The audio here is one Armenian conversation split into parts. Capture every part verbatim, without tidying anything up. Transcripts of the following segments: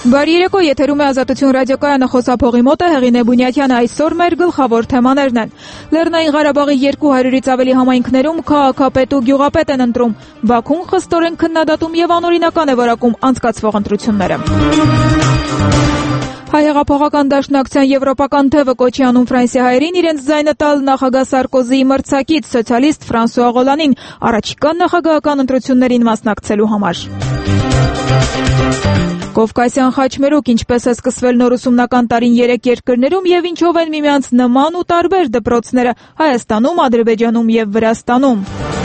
Բարի երեկո, եթերում է Ազատություն ռադիոկայանը, խոսափողի մոտ է Հեղինե Բունյաթյանը։ Այսօր մեր գլխավոր թեմաներն են. Լեռնային Ղարաբաղի երկու հարյուրից ավելի համայնքներում քաղաքապետ ու գյուղապետ են ընտրում, Բաքուն խստորեն քննադատում եւ անօրինական է որակում անցկացվող ընտրությունները։ Հայ հեղափոխական դաշնակցության եվրոպական թևը կոչի անում ֆրանսիահայերին իրենց ձայնը տալ նախագահ Սարկոզիի մրցակից սոցիալիստ Ֆրանսուଆ Օլանդին առաջիկա նախագահական ընտրություններին մասնակցելու համար։ Կովկասյան խաչմերուկ, ինչպես է սկսվել նոր ուսումնական տարին երեք երկրներում եւ ինչով են միմյանց նման ու տարբեր դպրոցները Հայաստանում, Ադրբեջանում եւ Վրաստանում։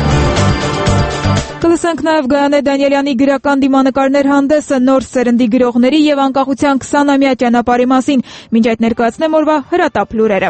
Կլսենք նաև Գայանե Դանիելյանի գրական դիմանկարներ հանդեսը նոր սերնդի գրողների եւ անկախության քսանամյա ճանապարհի մասին, մինչ այդ ներկայացնեմ օրվա հրատապ լուրերը։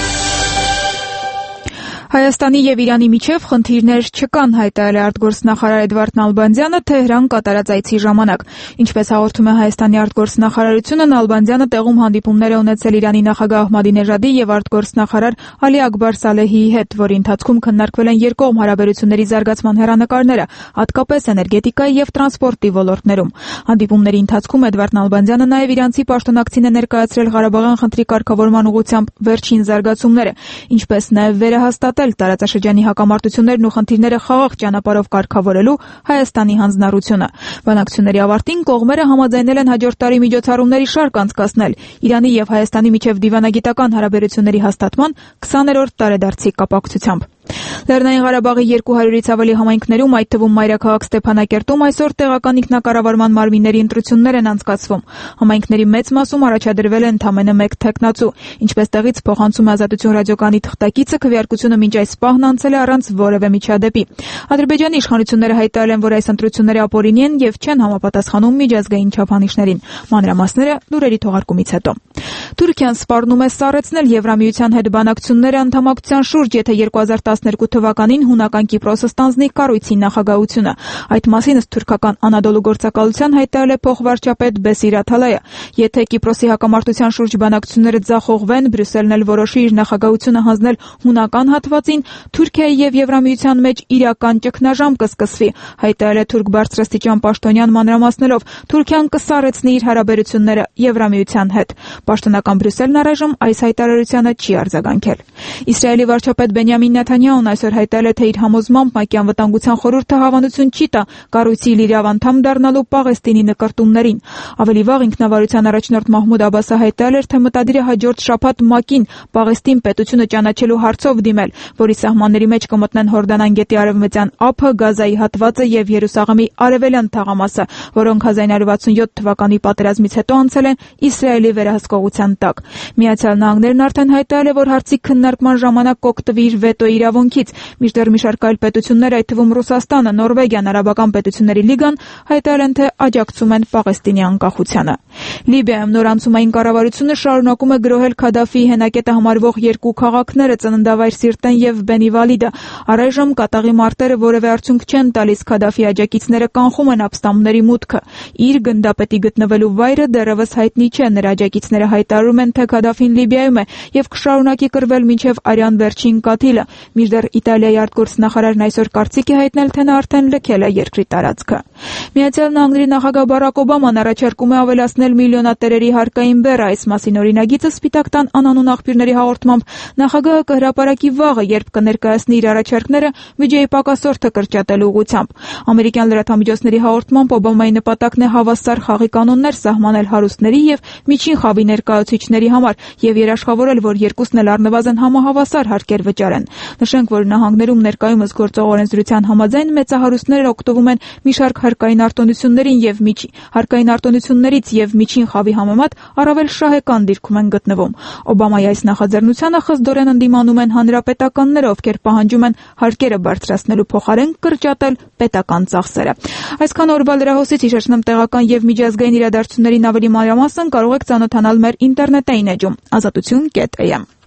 Հայաստանի եւ Իրանի միջև խնդիրներ չկան, հայտարարել է արտգործնախարար Էդվարդ Նալբանդյանը Թեհրան կատարած այցի ժամանակ։ Ինչպես հաղորդում է Հայաստանի արտգործնախարարությունը, Նալբանդյանը տեղում հանդիպումներ է ունեցել Իրանի նախագահ Ահմադինեժադի եւ արտգործնախարար Ալի Ակբար Սալեհիի հետ, որի ընթացքում քննարկվել են երկկողմ հարաբերությունների զարգացման հեռանկարները, հատկապես էներգետիկայի եւ տրանսպորտի ոլորտներում։ Հանդիպումների ընթացքում Էդվարդ Նալբանդյանը նաեւ իրանցի պաշտոնակցին է ներկայացրել Ղարաբաղյան խնդրի կարգավորման ուղղությամբ վերջին զարգացումները, ինչպես նաեւ վերահաստատել տարածաշրջանի հակամարտություններն ու խնդիրները խաղաղ ճանապարհով կարգավորելու Հայաստանի հանձնառությունը։ Բանակցությունների ավարտին կողմերը համաձայնել են հաջորդ տարի միջոցառումների շարք անցկացնել Իրանի եւ Հայաստանի միջև դիվանագիտական հարաբերությունների հաստատման քսաներորդ տարեդարձի կապակցությամբ։ Լեռնային Ղարաբաղի երկու հարյուրից ավելի համայնքներում, այդ թվում մայրաքաղաք Ստեփանակերտում, այսօր տեղական ինքնակառավարման մարմինների ընտրություններ են անցկացվում։ Համայնքների մեծ մասում առաջադրվել է ընդամենը մեկ թեկնածու։ Ինչպես տեղից փոխանցում է Ազատություն ռադիոկայանի թղթակիցը, քվեարկությունը մինչ այս պահն անցել է առանց որևէ միջադեպի։ Ադրբեջանի իշխանությունները հայտարարել են, որ այս ընտրությունները ապօրինի են եւ չեն համապատասխանում միջազգային չափանիշներին։ Մանրամասները լուրերի թողարկումից հետո։ Թուրքիան սպառնում է սառեցնել Եվրամիության հետ բանակցությունները անդամակցության շուրջ, եթե երկու հազար տասներկու թվականին հունական Կիպրոսը ստանձնի կառույցի նախագահությունը։ Այդ մասին ըստ թուրքական Անադոլու գործակալության հայտարարել է փոխվարչապետ Բեսիր Աթալայը։ Եթե Կիպրոսի հակամարտության շուրջ բանակցությունները ձախողվեն, Բրյուսելն էլ որոշի իր նախագահությունը հանձնել հունական հատվածին, Թուրքիայի եւ Եվրամիության մեջ իրական ճգնաժամ կսկսվի, հայտարարել է թուրք բարձրաստիճան պաշտոնյան մանրամասնելով, Թուրքիան կսառեցնի իր հարաբերությունները Եվրամիության հետ։ Պաշտոնական Բրյուսելն առայժմ այս հայտարարությանը չի արձագանքել։ Իսրայելի վարչապետ Բենյամին Նեթանյահուն այսօր հայտարարել է, թե իր համոզմամբ ՄԱԿ-ի անվտանգության խորհուրդը հավանություն չի տա կառույցի լիիրավ անդամ դառնալու Պաղեստինի նկրտումներին։ Ավելի վաղ ինքնավարության առաջնորդ Մահմուդ Աբասը հայտարարել էր, թե մտադիր է հաջորդ շաբաթ ՄԱԿ-ին Պաղեստին պետությունը ճանաչելու հարցով դիմել, որի սահմանների մեջ կմտնեն Հորդանան գետի արևմտյան ափը, Գազայի հատվածը եւ Երուսաղեմի արևելյան թաղամասը, որոնք հազար նույնսուն ութ թվականի պատերազմից հետո անցել են Իսրայելի վերահսկողության տակ։ Միացյալ Նահանգներն արդեն հայտարարել է, որ հարցի քննարկման ժամանակ կօգտվի իր վետոյի իրավունքից, մինչդեռ մի շարք այլ պետություններ, այդ թվում Ռուսաստանը, Նորվեգիան, Արաբական պետությունների լիգան հայտարարել են, թե աջակցում են Պաղեստինի անկախությանը։ Լիբիայում նոր անցումային կառավարությունը շարունակում է գրոհել Քադաֆիի հենակետը համարվող երկու քաղաքները՝ Ծննդավայր Սիրտեն եւ Բենի Վալիդը։ Առայժմ կատաղի մարտերը որևէ արդյունք չեն տալիս, Քադաֆիի աջակիցները կանխում են ապստամբների մուտքը։ Իր գնդապետի գտնվելու վայրը դեռևս հայտնի չէ։ Նրա աջակիցները հայտարարում են, թե Քադաֆին Լիբիայում է եւ կշարունակի կռվել մինչեւ արյան վերջին կաթիլը, մինչդեռ Իտալիայի արտգործնախարարն այսօր կարծիք է հայտնել, թե նա արդեն լքել է երկրի տարածքը։ Միացյալ Նահանգների նախագահ Բարակ Օբաման առաջարկում է ավելացնել միլիոնատերերի հարկային բեռը։ Այս մասին օրինագիծը Սպիտակ տան անանուն աղբյուրների հաղորդմամբ նախագահը կհրապարակի վաղը, երբ կներկայացնի իր առաջարկները բյուջեի պակասորդը կրճատելու ուղղությամբ։ Ամերիկյան լրատվամիջոցների հաղորդմամբ Օբամայի նպատակն է հավասար խաղի կանոններ սահմանել հարուստների եւ միջին խավի ներկայացուցիչների համար եւ երաշխավորել, որ երկուսն էլ առնվազն համահավասար հարկեր վճարեն։ Նշենք, որ նահանգներում ներկայումս գործող օրենսդրության համաձայն մեծահարուստները օգտվում են մի շարք հարկային արտոնություններին եւ միջի հարկային արտոնություններից եւ միջին խավի համեմատ առավել շահեկան դիրքում են գտնվում։ Օբամայի այս նախաձեռնությանը խստորեն ընդդիմանում են հանրապետականները, ովքեր պահանջում են հարկերը բարձրացնելու փոխարեն կրճատել պետական ծախսերը։ Այսքան օրվա լրահոսից հիշեցնեմ տեղական եւ միջազգային իրադարձություններին ավելի մանրամասն կարող եք ծանոթանալ մեր ինտերնետային էջում ազատություն կետ էյ էմ։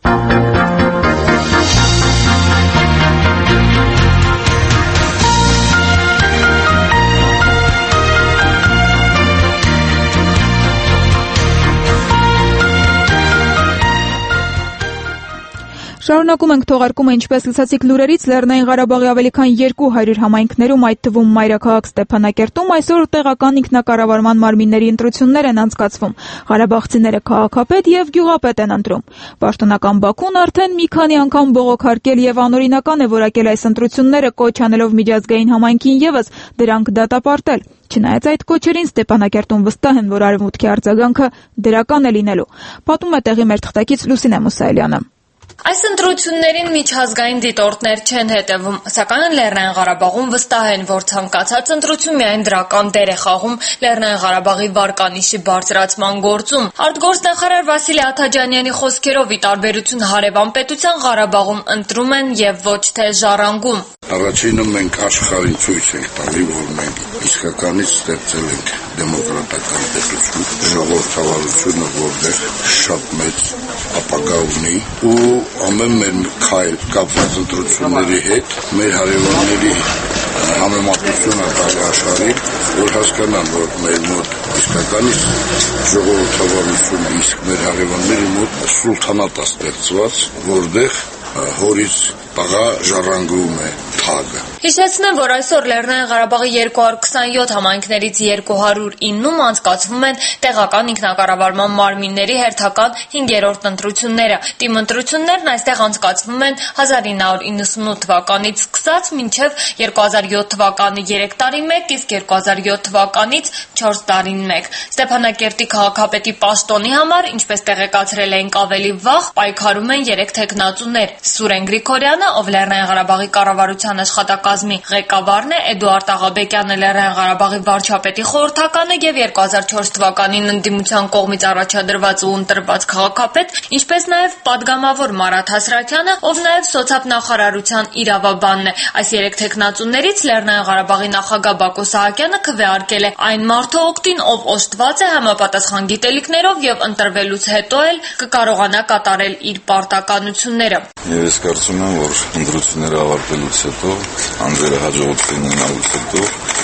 Շարունակում ենք թողարկումը, ինչպես լսեցիք լուրերից, Լեռնային Ղարաբաղի ավելի քան երկու հարյուր համայնքներում, այդ թվում մայրաքաղաք Ստեփանակերտում, այսօր տեղական ինքնակառավարման մարմինների ընտրություններ են անցկացվում։ Ղարաբաղցիները քաղաքապետ եւ գյուղապետ են ընտրում։ Պաշտոնական Բաքուն արդեն մի քանի անգամ բողոքարկել եւ անօրինական է որակել այս ընտրությունները, կոչ անելով միջազգային համայնքին եւս դրանք դատապարտել։ Չնայած այդ կոչերին, Ստեփանակերտում վստահ են, որ արևմուտքի արձագանքը դրական է լինելու։ Պատմում է տեղի մեր թղթակից Լուսինե Մուսայելյանը։ Այս ընտրություններին միջազգային դիտորդներ չեն հետևում, սակայն Լեռնային Ղարաբաղում վստահ են, որ ցանկացած ընտրություն միայն դրական դեր է խաղում Լեռնային Ղարաբաղի վարկանիշի բարձրացման գործում։ Արտգործնախարար Վասիլի Աթաջանյանի խոսքերով, ի տարբերություն հարևան պետության, Ղարաբաղում ընտրում են եւ ոչ թե ժառանգում։ Առաջինը մենք աշխարհին ցույց ենք տալի, որ մենք իսկականից ստեղծել ենք դեմոկրատական պետություն, ժողովրդավարությունը, որտեղ շատ մեծ ապագա ունի ու ամեն մեր քայլ կապված ընտրությունների հետ մեր հարևանների համեմատությունը տալի աշխարհին, որ հասկանան, որ մեր մոտ իսկականից ժողովրդավարությունը, իսկ մեր հարևանների մոտ սուլթանատ է ստեղծված, որտեղ հորից տղա ժառանգում է թագը։ Հիշեցնեմ, որ այսօր Լեռնային Ղարաբաղի երկու հարյուր քսանյոթ համայնքներից երկու հարյուր իննում անցկացվում են տեղական ինքնակառավարման մարմինների հերթական հինգերորդ ընտրությունները։ Տիմ ընտրություններն այստեղ անցկացվում են հազար ինը հարյուր իննսունութ թվականից սկսած մինչև երկու հազար յոթ թվականի երեք տարին մեկ, իսկ երկու հազար յոթ թվականից չորս տարին մեկ։ Ստեփանակերտի քաղաքապետի պաշտոնի համար, ինչպես տեղեկացրել էինք ավելի վաղ, պայքարում են երեք թեկնածուներ՝ Սուրեն Գրիգորյանը, ով Լեռնային Ղարաբաղի կառավարության աշխատակազմի ղեկավարն է, Էդուարդ Աղաբեկյանը Լեռնային Ղարաբաղի վարչապետի խորհրդականը եւ երկու հազար չորս թվականին ընդդիմության կողմից առաջադրված ու ընտրված քաղաքապետ, ինչպես նաեւ падգամավոր Մարաթ Հասրաքյանը, ով նաեւ սոցիալնախարարության իրավաբանն է։ Այս երեք թեկնածուներից Լեռնային Ղարաբաղի նախագահ Բակո Սահակյանը քվեարկել է այն մարդու օգտին, ով օժտված է համապատասխան գիտելիքներով եւ ընտրվելուց հետո էլ կկարողանա կատարել իր պարտականությունները։ Ես կարծում եմ, որ ընտրությունները ավարտելուց հետո, անձերը հաջողություն ունենալուց հետո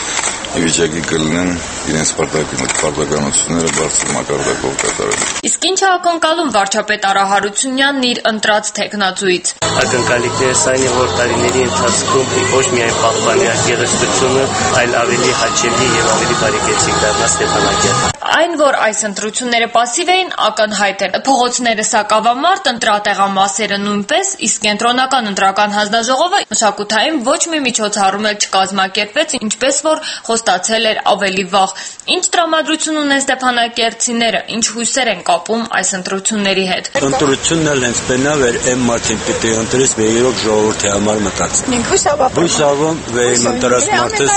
ի վիճակի կլինեն իրենց պարտականությունները բարձր մակարդակով կատարել։ Իսկ ինչ է ակնկալում վարչապետ Արա Հարությունյանն իր ընտրած թեկնածուից։ Ակնկալիքներս այն է, որ տարիների ընթացքում ոչ միայն պահպանի գեղեցկությունը, այլ ավելի հաճելի եւ ավելի բարեկեցիկ դառնա Ստեփանակերտը։ Այն, որ այս ընտրությունները պասիվ էին, ակնհայտ է։ Փողոցները սակավամարտ, ընտրատեղամասերը նույնպես, իսկ կենտրոնական ընտրական հանձնաժողովը մշակութային ոչ մի միջոցառում էլ չկազմակերպեց, ինչպես որ խոստացել էր ավելի վաղ։ Ինչ տրամադրություն ունեն ստեփանակերտցիները, ինչ հույսեր են կապում այս ընտրությունների հետ։ Ընտրությունն էլ հենց բնավ էր այն մարդին պիտի ընտրես, որ երեք ժողովրդի համար մտած։ Մենք հույսավապ հույսավում վեր ընտրած մարդը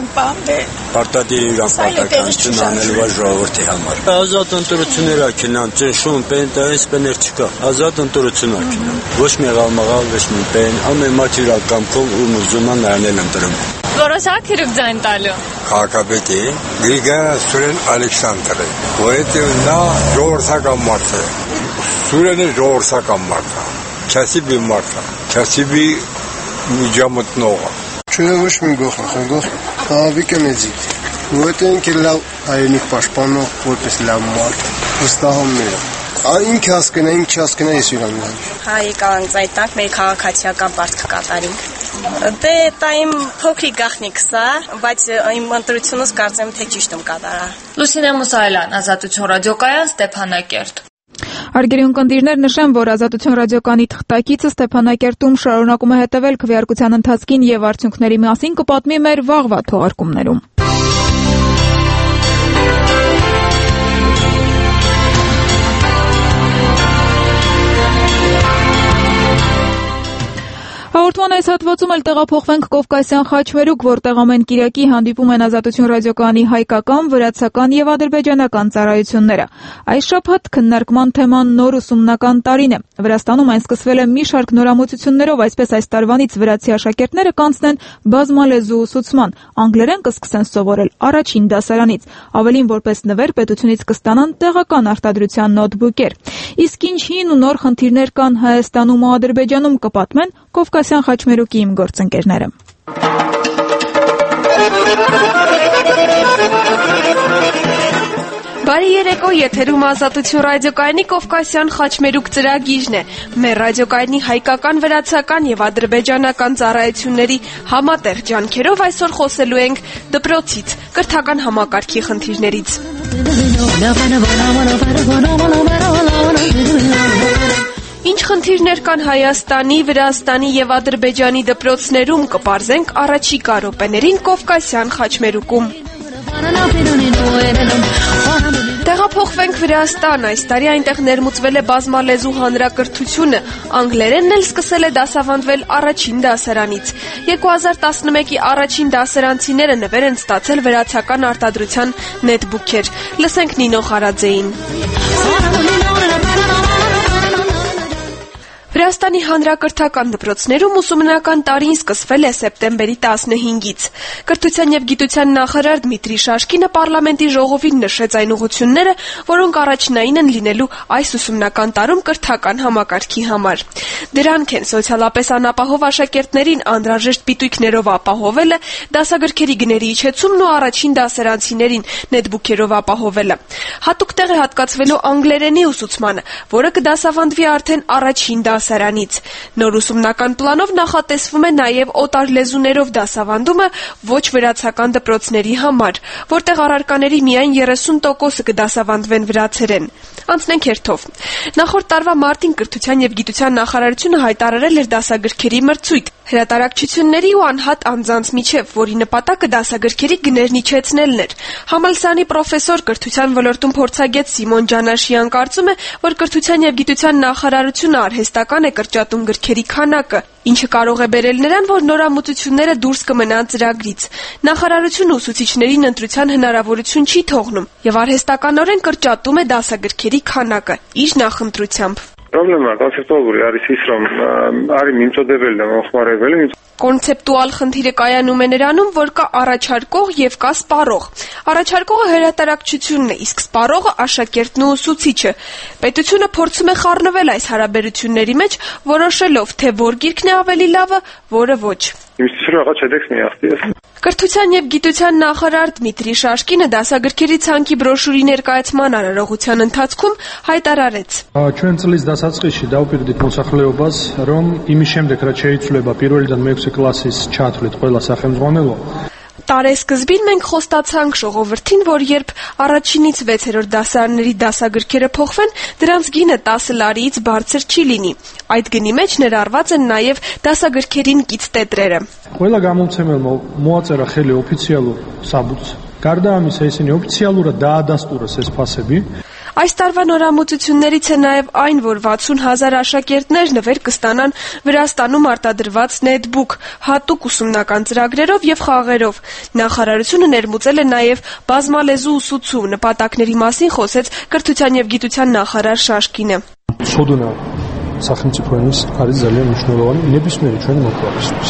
պարտադիր իրան պարտականություն անելու ժողովրդի համար։ Ազատ ընտրություններ ակինան, ճնշում, պենտայից բներ չկա։ Ազատ ընտրություն ակինան։ Ոչ մի ղալմաղալ, ոչ մի պեն, ամեն մարդ իր կամքով ու ուզում է նրան ընտրում։ Որոշակ եք ձայն տալու։ Քաղաքապետի Գրիգորյան Սուրեն Ալեքսանդրը, որովհետև նա ժողովրդական մարդ է։ Սուրենը ժողովրդական մարդ է։ Չասիբի մարդ է։ Չասիբի միջամտնողը։ Չունի ոչ մի գող, գող հավիք է մեծիկ։ Որովհետև ինքը լավ հայրենիք պաշտպանող, որպես լավ մարդ, վստահում է։ Ինքը հասկնա, ինքը չհասկնա, ես իրան գան։ Հայ կանց այդ տակ մեր քաղաքացիական պարտքը կատարենք։ Դե դա իմ փոքրիկ գաղտնիքս է, բայց իմ ընտրությունս կարծեմ թե ճիշտ եմ կատարա։ Լուսինե Մուսայելյան, Ազատություն ռադիոկայան, Ստեփանակերտ։ Հարգելի ունկնդիրներ, նշեմ, որ Ազատություն ռադիոկայանի թղթակիցը Ստեփանակերտում շարունակում է հետևել քվեարկության ընթացքին եւ արդյունքների մասին կպատմի մեր վաղվա թողարկումներում։ Հաղորդման այս հատվածում էլ տեղափոխվենք Կովկասյան խաչմերուկ, որտեղ ամեն կիրակի հանդիպում են Ազատություն ռադիոկայանի հայկական, վրացական եւ ադրբեջանական ծառայությունները։ Այս շաբաթ քննարկման թեման նոր ուսումնական տարին է։ Վրաստանում այն սկսվել է մի շարք նորամուծություններով, այսպես այս տարվանից վրացի աշակերտները կանցնեն բազմալեզու ուսուցման, անգլերեն կսկսեն սովորել առաջին դասարանից, ավելին որպես նվեր պետությունից կստանան տեղական արտադրության նոթբուքեր։ Իսկ ինչ հին ու նոր խնդիրներ կան Հայաստանում ու Ադրբեջանում կպատմեն Կովկասյան խաչմերուկի իմ գործընկերները։ Բարի երեկո, եթերում Ազատություն ռադիոկայանի Կովկասյան խաչմերուկ ծրագիրն է։ Մեր ռադիոկայանի հայկական, վրացական եւ ադրբեջանական ծառայությունների համատեղ ջանքերով այսօր խոսելու ենք դպրոցից, կրթական համակարգի խնդիրներից։ Ինչ խնդիրներ կան Հայաստանի, Վրաստանի եւ Ադրբեջանի դպրոցներում, կպարզենք առաջիկա րոպեներին Կովկասյան խաչմերուկում։ Տեղափոխվենք Վրաստան, այս տարի այնտեղ ներմուծվել է բազմալեզու հանրակրթությունը, անգլերենն էլ սկսել է դասավանդվել առաջին դասարանից։ երկու հազար տասնմեկի առաջին դասարանցիները նվեր են ստացել վրացական արտադրության նետբուքեր։ Լսենք Նինո Խարաձեին։ Վրաստանի հանրակրթական դպրոցներում ուսումնական տարին սկսվել է սեպտեմբերի տասնհինգից։ Կրթության եւ գիտության նախարար Դմիտրի Շաշկինը պարլամենտի ժողովին նշեց այն ուղղությունները, որոնք առաջնային են լինելու այս ուսումնական տարում կրթական համակարգի համար։ Դրանք են սոցիալապես անապահով աշակերտներին անհրաժեշտ պիտույքներով ապահովելը, դասագրքերի գների իջեցումն ու առաջին դասարանցիներին նետբուքերով ապահովելը։ Հատուկ տեղ է հատկացվելու անգլերենի ուսուցմանը, որը կդասավանդվի արդեն առաջին դասարանից։ Նոր ուսումնական պլանով նախատեսվում է նաև օտար լեզուներով դասավանդումը ոչ վրացական դպրոցների համար, որտեղ առարկաների միայն երեսուն տոկոսը կդասավանդվեն վրացերեն։ Անցնենք հերթով։ Նախորդ տարվա մարտին կրթության եւ գիտության նախարարությունը հայտարարել էր դասագրքերի մրցույթ հրատարակչությունների ու անհատ անձանց միջև, որի նպատակը դասագրքերի գներն իջեցնելն էր։ Համալսարանի պրոֆեսոր կրթության ոլորտում փորձագետ Սիմոն Ջանաշյան կարծում է, որ կրթության եւ գիտության նախարարությունը արհեստական է կրճատում գրքերի քանակը, ինչը կարող է բերել նրան, որ նորամուծությունները դուրս կմնան ծրագրից։ Նախարարությունը ուսուցիչներին ընտրության հնարավորություն չի թողնում եւ արհեստականորեն կրճատում է դասագրքերի քանակը իր նախընտրությամբ։ Պրոբլեմա կոնցեպտուալ არის իսրոմ արի միմծոդեվելն է ոխմարևելը Կոնցեպտուալ խնդիրը կայանում է նրանում, որ կա առաջարկող եւ կա սպառող։ Առաջարկողը հրատարակչությունն է, իսկ սպառողը աշակերտն ու ուսուցիչը։ Պետությունը փորձում է խառնվել այս հարաբերությունների մեջ, որոշելով, թե որ գիրքն է ավելի լավը, որը ոչ։ Կրթության եւ գիտության նախարար Դմիտրի Շաշկինը դասագրքերի ցանկի բրոշուրի ներկայացման արարողության ընթացքում հայտարարեց. Ჩვენ წლის დასაწყისში დავპირდით მოსახლეობას, რომ იმის შემდეგ რაც შეიცვლება პირველიდან მეექვსე კლასის ჩათვლით ყველა სახელმძღვანელო Տարեսկզբին մենք խոստացանք ժողովրդին, որ երբ առաջինից վեցերորդ դասարանների դասագրքերը փոխվեն, դրանց գինը տասը լարիից բարձր չի լինի։ Այդ գնի մեջ ներառված են նաև դասագրքերին կից տետրերը։ Ყველა გამომცემელმა მოაწერა ხელი ოფიციალურ საბუთს. Გარდა ამისა, ისინი ოფიციალურად დაადასტურეს ეს ფასები. Այս տարվա նորամուծություններից է նաև այն, որ վաթսուն հազար աշակերտներ նվեր կստանան Վրաստանում արտադրված նետբուք, հատուկ ուսումնական ծրագրերով եւ խաղերով։ Նախարարությունը ներմուծել է նաև բազմալեզու ուսուցում, նպատակների մասին խոսեց կրթության եւ գիտության նախարար Շաշկինը։ Սոդունա სახელმწიფო ენის არის ძალიან მნიშვნელოვანი ნებისმიერი ჩვენი მოქალაქისთვის.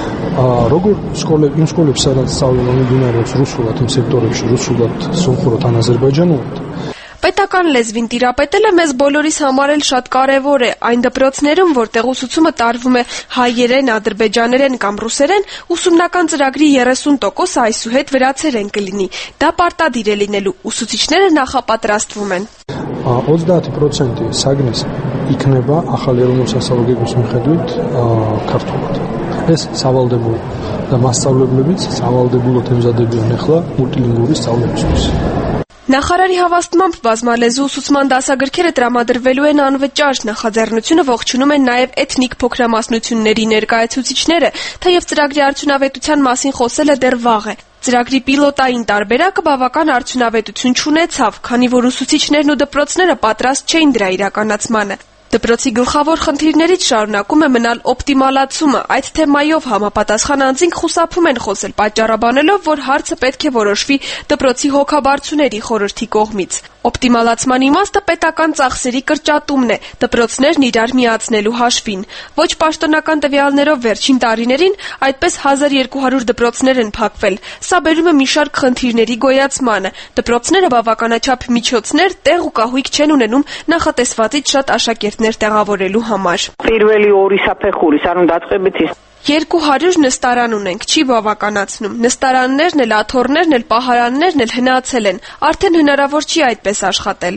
როგორ სკოლები, იმ სკოლებში, სადაც სწავლება მიმდინარეობს რუსულად, იმ სექტორებში რუსულად, სომხურად ან აზერბაიჯანულად Պետական լեզվին տիրապետելը մեզ բոլորիս համար էլ շատ կարևոր է։ Այն դպրոցներում, որտեղ ուսուցումը տարվում է հայերեն, ադրբեջաներեն կամ ռուսերեն, ուսումնական ծրագրի երեսուն տոկոսը այսուհետ վրացերեն կլինի։ Դա պարտադիր է լինելու, ուսուցիչները նախապատրաստվում են։ ოცდაათი პროცენტი საგნის იქნება ახალი ეროვნული სასწავლო გეგმის მიხედვით ქართულად. ეს სავალდებულო და მასწავლებლებიც სავალდებულოდ ემზადებიან ახლა მულტილინგური სწავლებისთვის. Նախարարի հավաստմամբ բազմալեզու ուսուցման դասագրքերը տրամադրվելու են անվճար, նախաձեռնությունը ողջունում են նաև էթնիկ փոքրամասնությունների ներկայացուցիչները, թեև ծրագրի արդյունավետության մասին խոսելը դեռ վաղ է։ Ծրագրի պիլոտային տարբերակը բավական արդյունավետություն չունեցավ, քանի որ ուսուցիչներն ու դպրոցները պատրաստ չէին դրա իրականացմանը։ Դպրոցի գլխավոր խնդիրներից շարունակում է մնալ օպտիմալացումը։ Այդ թեմայով համապատասխան անձինք խուսափում են խոսել, պատճառաբանելով, որ հարցը պետք է որոշվի դպրոցի հոգաբարձուների խորհրդի կողմից։ Օպտիմալացման իմաստը պետական ծախսերի կրճատումն է, դպրոցներն իրար միացնելու հաշվին։ Ոչ պաշտոնական տվյալներով վերջին տարիներին այդպես հազար երկու հարյուր դպրոցներ են փակվել։ Սա բերում է մի շարք խնդիրների գոյացմանը։ Դպրոցները բավականաչափ միջոցներ, տեղ ու կահույք չեն ունենում նախատեսվածից շատ աշակերտներ տեղավորելու համար։ Პირველი ორი საფეხურის, ანუ დაწყებითი երկու հարյուր նստարան ունենք, չի բավականացնում։ Նստարաններն էլ, աթոռներն էլ, պահարաններն էլ հնացել են։ Արդեն հնարավոր չի այդպես աշխատել։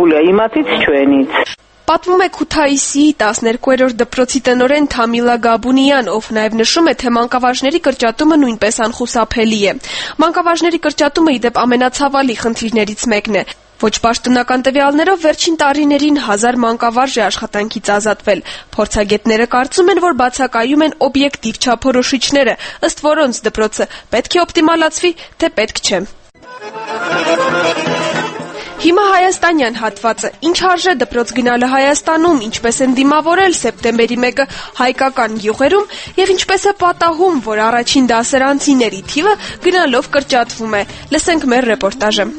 Պատմում է Քութայիսիի տասներկուերորդ դպրոցի տնօրեն Թամիլա Գաբունյան, ով նաև նշում է, թե մանկավարժների կրճատումը նույնպես անխուսափելի է։ Մանկավարժների կրճատումը ի դեպ ամենացավալի խնդիրներից մեկն է։ Ոչ պաշտոնական տվյալներով վերջին տարիներին հազար մանկավարժ է աշխատանքից ազատվել։ Փորձագետները կարծում են, որ բացակայում են օբյեկտիվ չափորոշիչները, ըստ որոնց դպրոցը պետք է օպտիմալացվի, թե պետք չէ։ Հիմա հայաստանյան հատվածը։ Ինչ արժե դպրոց գնալը Հայաստանում, ինչպես են դիմավորել սեպտեմբերի մեկը հայկական գյուղերում եւ ինչպես է պատահում, որ առաջին դասարանցիների թիվը գնալով կրճատվում է։ Լսենք մեր ռեպորտաժը։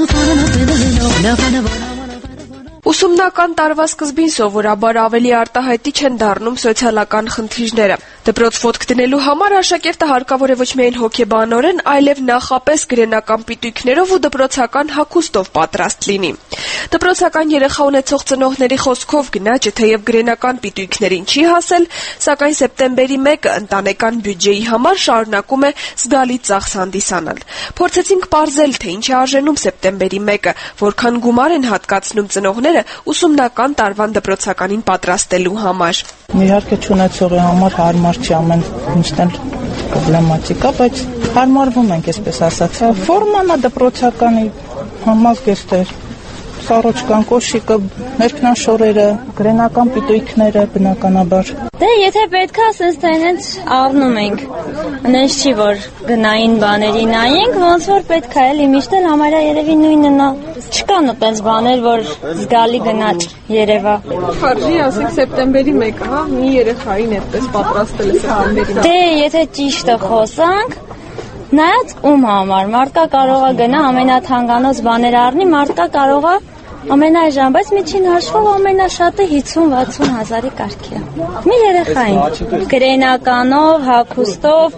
Ուսումնական տարվա սկզբին սովորաբար ավելի արտահայտիչ են դառնում սոցիալական խնդիրները։ Դպրոց ոտք դնելու համար աշակերտը հարկավոր է ոչ միայն հոգեբանորեն, այլև նախապես գրենական պիտույքներով ու դպրոցական հագուստով պատրաստ լինի։ Դպրոցական երեխա ունեցող ծնողների խոսքով գնաճը թեև գրենական պիտույքներին չի հասել, սակայն սեպտեմբերի մեկը ընտանեկան բյուջեի համար շարունակում է զգալի ծախս հանդիսանալ։ Փորձեցինք պարզել, թե ինչ է արժենում սեպտեմբերի մեկը, որքան գումար են հատկացնում ծնողները ուսումնական տարվան դպրոցականին պատրաստելու համար։ Իհարկե չունեցողի համար հարմար չի ամեն ինչն էլ պրոբլեմատիկա, բայց հարմարվում ենք, այսպես ասած։ Ֆորմանա դպրոցականի համազգեստեր, սառոճկան, կոշիկը, ներքնաշորերը, գրենական պիտույքները բնականաբար։ Դե եթե պետք է ասես թե այնց առնում ենք, այնց չի որ գնային բաների նայենք, ոնց որ պետք է էլի միշտ էլ համարյա երևի նույնն նա։ Չկան այդպես բաներ, որ զգալի գնաճ երևա։ Արժի ասենք սեպտեմբերի մեկը, հա, մի երեխային այդպես պատրաստել է սեպտեմբերի մեկը։ Դե եթե ճիշտը խոսանք, նայած ում համար, մարդկա կարող է գնա ամենաթանկանոց բաներ առնի, մարդկա կարող է ամենայժամ, բայց միջին հաշվով ամենաշատը հիսուն-վաթսուն հազարի կարգի է։ Մի երեխային, գրենականով, հագուստով,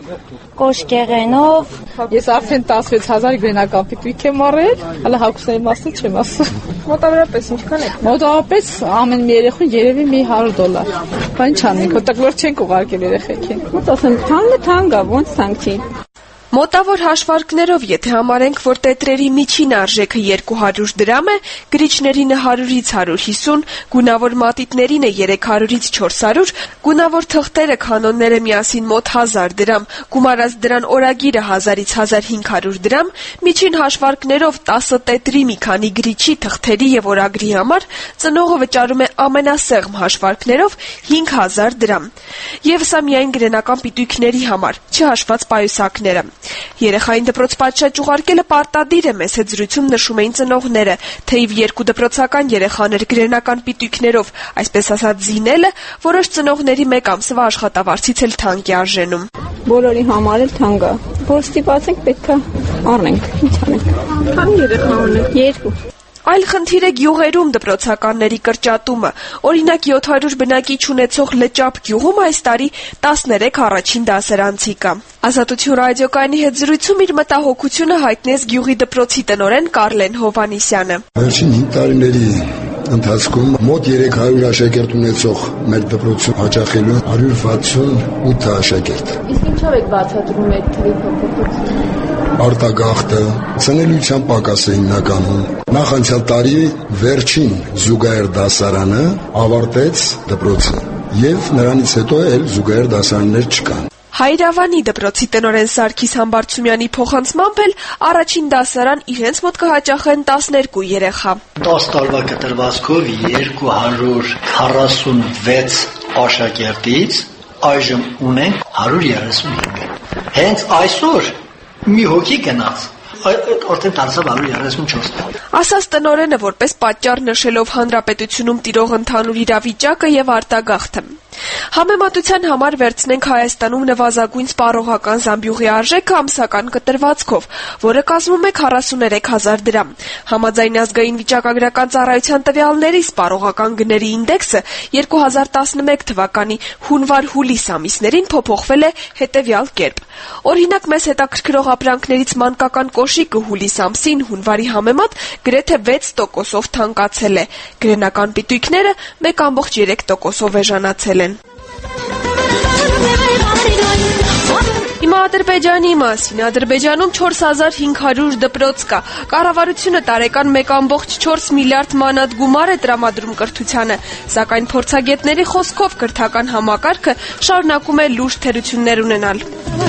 կոշկեղենով։ Ես արդեն տասնվեց հազար գրենական պիտույք եմ առել, հələ հագուստների մասը չեմ ասում։ Մոտավորապես ինչքան է։ Մոտավորապես ամեն մի երեխուն երևի մի հարյուր դոլար։ Բան չանենք, որտեղ որ չենք ուղարկել երեխեքին։ Ոնց ասեմ, թանկը թանկ է, ոնց թանկ չի։ Մոտավոր հաշվարկներով, եթե համարենք, որ տետրերի միջին արժեքը երկու հարյուր դրամ է, գրիչներինը հարյուրից հարյուր հիսուն, գունավոր մատիտներինը երեք հարյուրից չորս հարյուր, գունավոր թղթերը, կանոնները միասին մոտ հազար դրամ, գումարած դրան օրագիրը հազարից հազար հինգ հարյուր դրամ, միջին հաշվարկներով տասը տետրի մի քանի գրիչի, թղթերի եւ օրագրի համար ծնողը վճարում է ամենասեղմ հաշվարկներով հինգ հազար դրամ։ Եվ սա միայն գրենական պիտույքների համար, չհաշված պայուսակները։ Երեխային դպրոց պատշաճ ուղարկելը պարտադիր է, մեծ հետ զրույցում նշում էին ծնողները, թեև երկու դպրոցական երեխաներ գրենական պիտույքներով, այսպես ասած զինելը, որոշ ծնողների մեկ ամսվա աշխատավարձից էլ թանկ է արժենում։ Բոլորի համար էլ թանկ է։ Որ ստիպացենք պետք է առնենք, ինչ անենք։ Քանի երեխա ունեք։ Երկու։ Այլ խնդիր է գյուղերում դպրոցականների կրճատումը։ Օրինակ յոթ հարյուր բնակիչ ունեցող Լճապ գյուղում այս տարի տասներեք առաջին դասարանցի կա։ Ազատություն ռադիոկայանի հետ զրույցում իր մտահոգությունը հայտնեց գյուղի դպրոցի տնօրեն Կարլեն Հովհաննիսյանը։ Վերջին հինգ տարիների ընթացքում մոտ երեք հարյուր աշակերտ ունեցող մեր դպրոցում հաճախելու հարյուր վաթսունութ աշակերտ։ Իսկ ինչով եք բացատրում այդ թվի փոփոխությունը։ Արտագաղթը, ծնելիության պակասը հիմնականում։ Նախանցյալ տարի վերջին զուգահեռ դասարանը ավարտեց դպրոցը եւ նրանից հետո էլ զուգահեռ դասարաններ չկան։ Հայրավանի դպրոցի տնօրեն Սարգիս Համբարձումյանի փոխանցմամբ էլ առաջին դասարան իրենց մոտ կհաճախեն տասներկու երեխա։ տասը տարվա կտրվածքով երկու հարյուր քառասունվեց աշակերտից այժմ ունենք հարյուր երեսունհինգ։ Հենց այսօր մի հոգի գնաց, արդեն դարձավ հարյուր երեսունչորս։ Ասաց տնօրենը, որպես պատճառ նշելով հանրապետությունում տիրող ընդհանուր իրավիճակը եւ արտագաղթը։ Համեմատության համար վերցնենք Հայաստանում նվազագույն սպառողական զամբյուղի արժեքը ամսական կտրվածքով, որը կազմում է քառասուներեք հազար դրամ։ Համաձայն ազգային վիճակագրական ծառայության տվյալների սպառողական գների ինդեքսը երկու հազար տասնմեկ թվականի հունվար-հուլիս ամիսներին փոփոխվել է հետևյալ կերպ։ Օրինակ, մեզ հետաքրքրող ապրանքներից մանկական կոշիկը հուլիս ամսին հունվարի համեմատ գրեթե վեց տոկոսով թանկացել է։ Գրենական պիտույքները մեկ կόμքեր երեք տոկոսով էժանացել են։ Ադրբեջանի մասին։ Ադրբեջանում չորս հազար հինգ հարյուր դպրոց կա։ Կառավարությունը տարեկան մեկ կόμma չորս միլիարդ մանատ գումար է տրամադրում կրթությանը, սակայն փորձագետների խոսքով կրթական համակարգը շարունակում է լուրջ թերություններ ունենալ։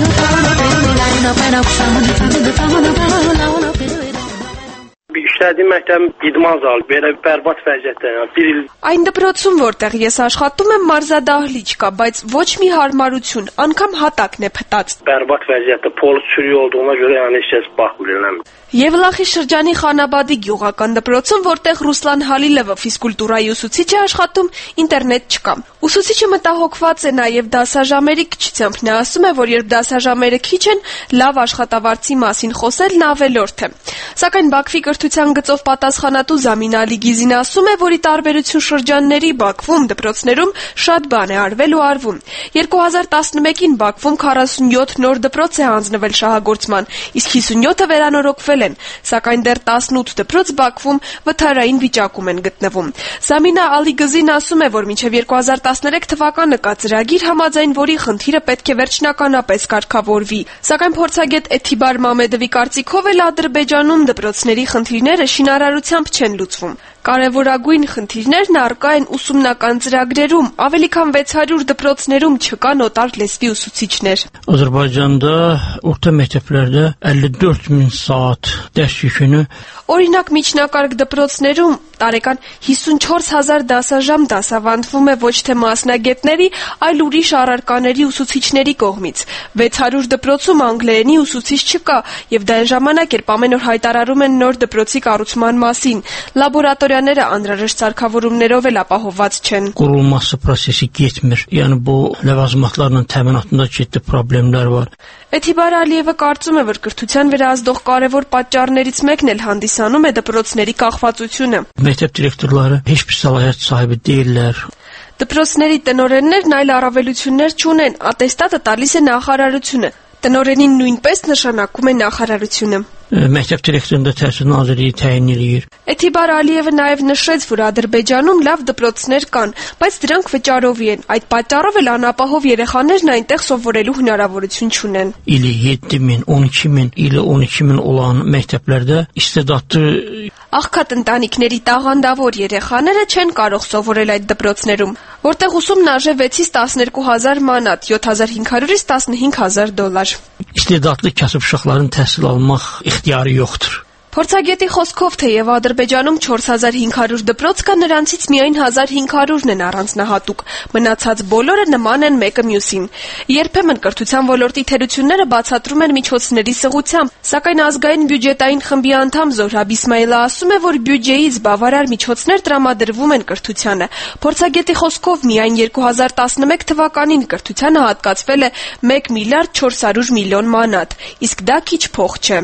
Şəhərdə məktəbim idman zalı belə bərbad vəziyyətdə, yəni bir il. Այն դպրոցում, որտեղ ես աշխատում եմ, մարզադահլիճ կա, բայց ոչ մի հարմարություն, անգամ հատակն է փտած։ Bərbad vəziyyətdə, polis çürük olduğuna görə yəni heç kəs baxmır eləmir։ Եվլախի շրջանի Խանաբադի գյուղական դպրոցում, որտեղ Ռուսլան Հալիլովը ֆիզկուլտուրայի ուսուցիչ է աշխատում, ինտերնետ չկա։ Ուսուցիչը մտահոգված է նաև դասաժամերի քչությամբ։ Նա ասում է, որ երբ դասաժամերը քիչ են, լավ աշխատավարձի մասին խոսելն ավելորդ է։ Սակայն Բաքվի կրթության գծով պատասխանատու Զամին Ալիգիզին ասում է, որ ի տարբերություն շրջանների Բաքվում դպրոցներում շատ բան է արվել ու արվում։ երկու հազար տասնմեկին Բաքվում քառասունյոթ նոր դպրոց է հանձնվել շահագործման, իսկ հիսունյոթը վերանորոգվել են, սակայն դեռ տասնութ դպրոց Բաքվում վթարային վիճակում են գտնվում։ Զամինա Ալիգիզին ասում է, որ մինչև երկու հազար տասներեք թվականը կա ծրագիր, համաձայն որի խնդիրը պետք է վերջնականապես կարգավորվի։ Սակայն փորձագետ Էթիբար Մամեդովի կարծիքով էլ Ադրբեջանում դպրոցների խնդիրները շինարարությամբ չեն լուծվում։ Կարևորագույն խնդիրներն առկա են ուսումնական ծրագրերում, ավելի քան վեց հարյուր դպրոցներում չկան օտար լեզվի ուսուցիչներ։ Azərbaycanda orta məktəblərdə əlli dörd min saat dərs yükünü Օրինակ միջնակարգ դպրոցներում տարեկան հիսունչորս հազար դասաժամ դասավանդվում է ոչ թե մասնագետների, այլ ուրիշ առարկաների ուսուցիչների կողմից։ վեց հարյուր դպրոցում անգլերենի ուսուցիչ չկա, եւ դա այն ժամանակ, երբ ամեն օր հայտարարում են նոր դպրոցի կառուցման մասին։ Լաբորատորիաները անհրաժեշտ սարքավորումներով էլ ապահովված չեն։ Qurulması prosesi getmir. Yəni bu ləvazimatlarla təminatında ciddi problemlər var. Էթիբար Ալիևը կարծում է, որ կրթության վերահսկող կարևոր պատճառներից մեկն էլ հանդիսանում է դպրոցների կախվածությունը։ Məktəb direktorları heç bir səlahiyyət sahibi deyillər. Դպրոցների տնօրեններն այլ առավելություններ չունեն, ատեստատը տալիս է նախարարությունը։ Տնօրենին նույնպես նշանակում է նախարարությունը։ Məktəb direktorunda Təhsil Nazirliyi təyin eləyir. Էթիբար Ալիևը նաև նշեց, որ Ադրբեջանում լավ դպրոցներ կան, բայց դրանք վճարովի են։ Այդ պատճառով էլ անապահով երեխաներն այնտեղ սովորելու հնարավորություն չունեն։ İli yeddi min, on iki min, ili on iki min olan məktəblərdə istedadlı Աղքատ ընտանիքների տաղանդավոր երեխաները չեն կարող սովորել այդ դպրոցներում, որտեղ ուսումն արժե վեցից տասներկու հազար մանատ, յոթ հազար հինգ հարյուրից տասնհինգ հազար դոլար։ İstedadlı kasıb uşaqların təhsil almaq ixtiyarı yoxdur. Փորձագետի խոսքով թեև Ադրբեջանում չորս հազար հինգ հարյուր դպրոց կա, նրանցից միայն հազար հինգ հարյուրն են առանձնահատուկ, մնացած բոլորը նման են մեկը մյուսին։ Երբեմն կրթության ոլորտի թերությունները բացատրում են միջոցների սղությամբ, սակայն ազգային բյուջետային խմբի անդամ Զոհրաբ Իսմայելը ասում է, որ բյուջեից բավարար միջոցներ տրամադրվում են կրթությանը։ Փորձագետի խոսքով միայն երկու հազար տասնմեկ թվականին կրթությանը հատկացվել է մեկ միլիարդ չորս հարյուր միլիոն մանատ, իսկ դա քիչ փող չէ։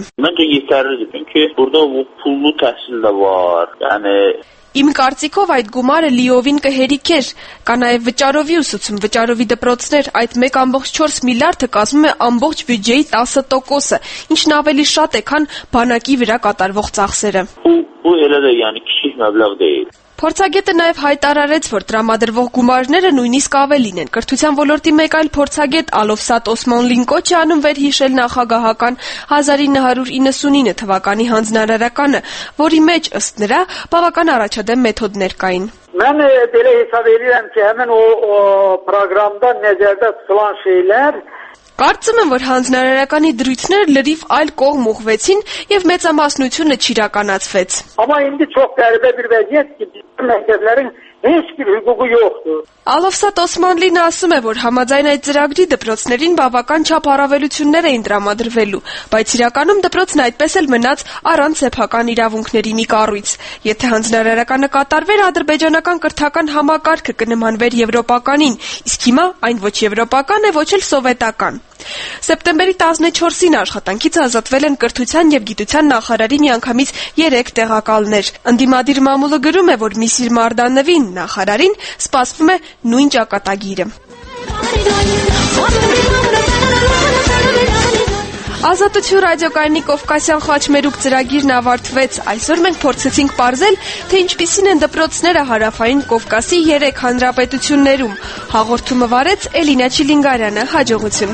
Burada bu pullu təhsil də var. Yəni Իմ կարծիքով այդ գումարը լիովին կհերիքեր, կա նաև վճարովի ուսուցում, վճարովի դպրոցներ, այդ մեկ կόμma չորս միլիարդը կազմում է ամբողջ բյուջեի տասը տոկոսը, ինչն ավելի շատ է, քան բանակի վրա կատարվող ծախսերը։ Bu elə də yəni kiçik məbləğ deyil։ Փորձագետը նաև հայտարարեց, որ տրամադրվող գումարները նույնիսկ ավելին են։ Կրթության ոլորտի մեկ այլ փորձագետ Ալովսատ Օսմանլին կոչ է անում վերհիշել նախագահական հազար ինը հարյուր իննսունինը թվականի հանձնարարականը, որի մեջ ըստ նրա բավական առաջադեմ մեթոդներ կային։ Mən belə hesab edirəm ki, həmin o, o proqramda nəzərdə tutulan şeylər Կարծում եմ, որ հանձնարարականի դրույթները լրիվ այլ կողմ ուղղվեցին եւ մեծամասնությունը չիրականացվեց։ Amma indi çox qəribə bir vəziyyət ki, məktəblərin heç bir hüququ yoxdur։ Ալովսատ Օսմանլին ասում է, որ համաձայն այդ ծրագրի դպրոցներին բավական չափ առավելություններ էին տրամադրվելու, բայց իրականում դպրոցն այդպես էլ մնաց առանց սեփական իրավունքների մի կառույց։ Եթե հանձնարարականը կատարվեր, ադրբեջանական կրթական համակարգը կնմանվեր եվրոպականին, իսկ հիմա այն ոչ եվրոպական է, ոչ էլ սովետական։ Սեպտեմբերի տասնչորսին աշխատանքից ազատվել են կրթության եւ գիտության նախարարի միանգամից երեք տեղակալներ։ Ընդդիմադիր մամուլը գրում է, որ Միսիր Մարդանովին նախարարին սպասվում է նույն ճակատագիրը։ Ազատություն ռադիոկայանի Կովկասյան խաչմերուկ ծրագիրն ավարտվեց։ Այսօր մենք փորձեցինք պարզել, թե ինչպիսին են դպրոցները հարավային Կովկասի երեք հանրապետություններում։ Հաղորդումը վարեց Էլինա Չիլինգարյանը, հաջողություն։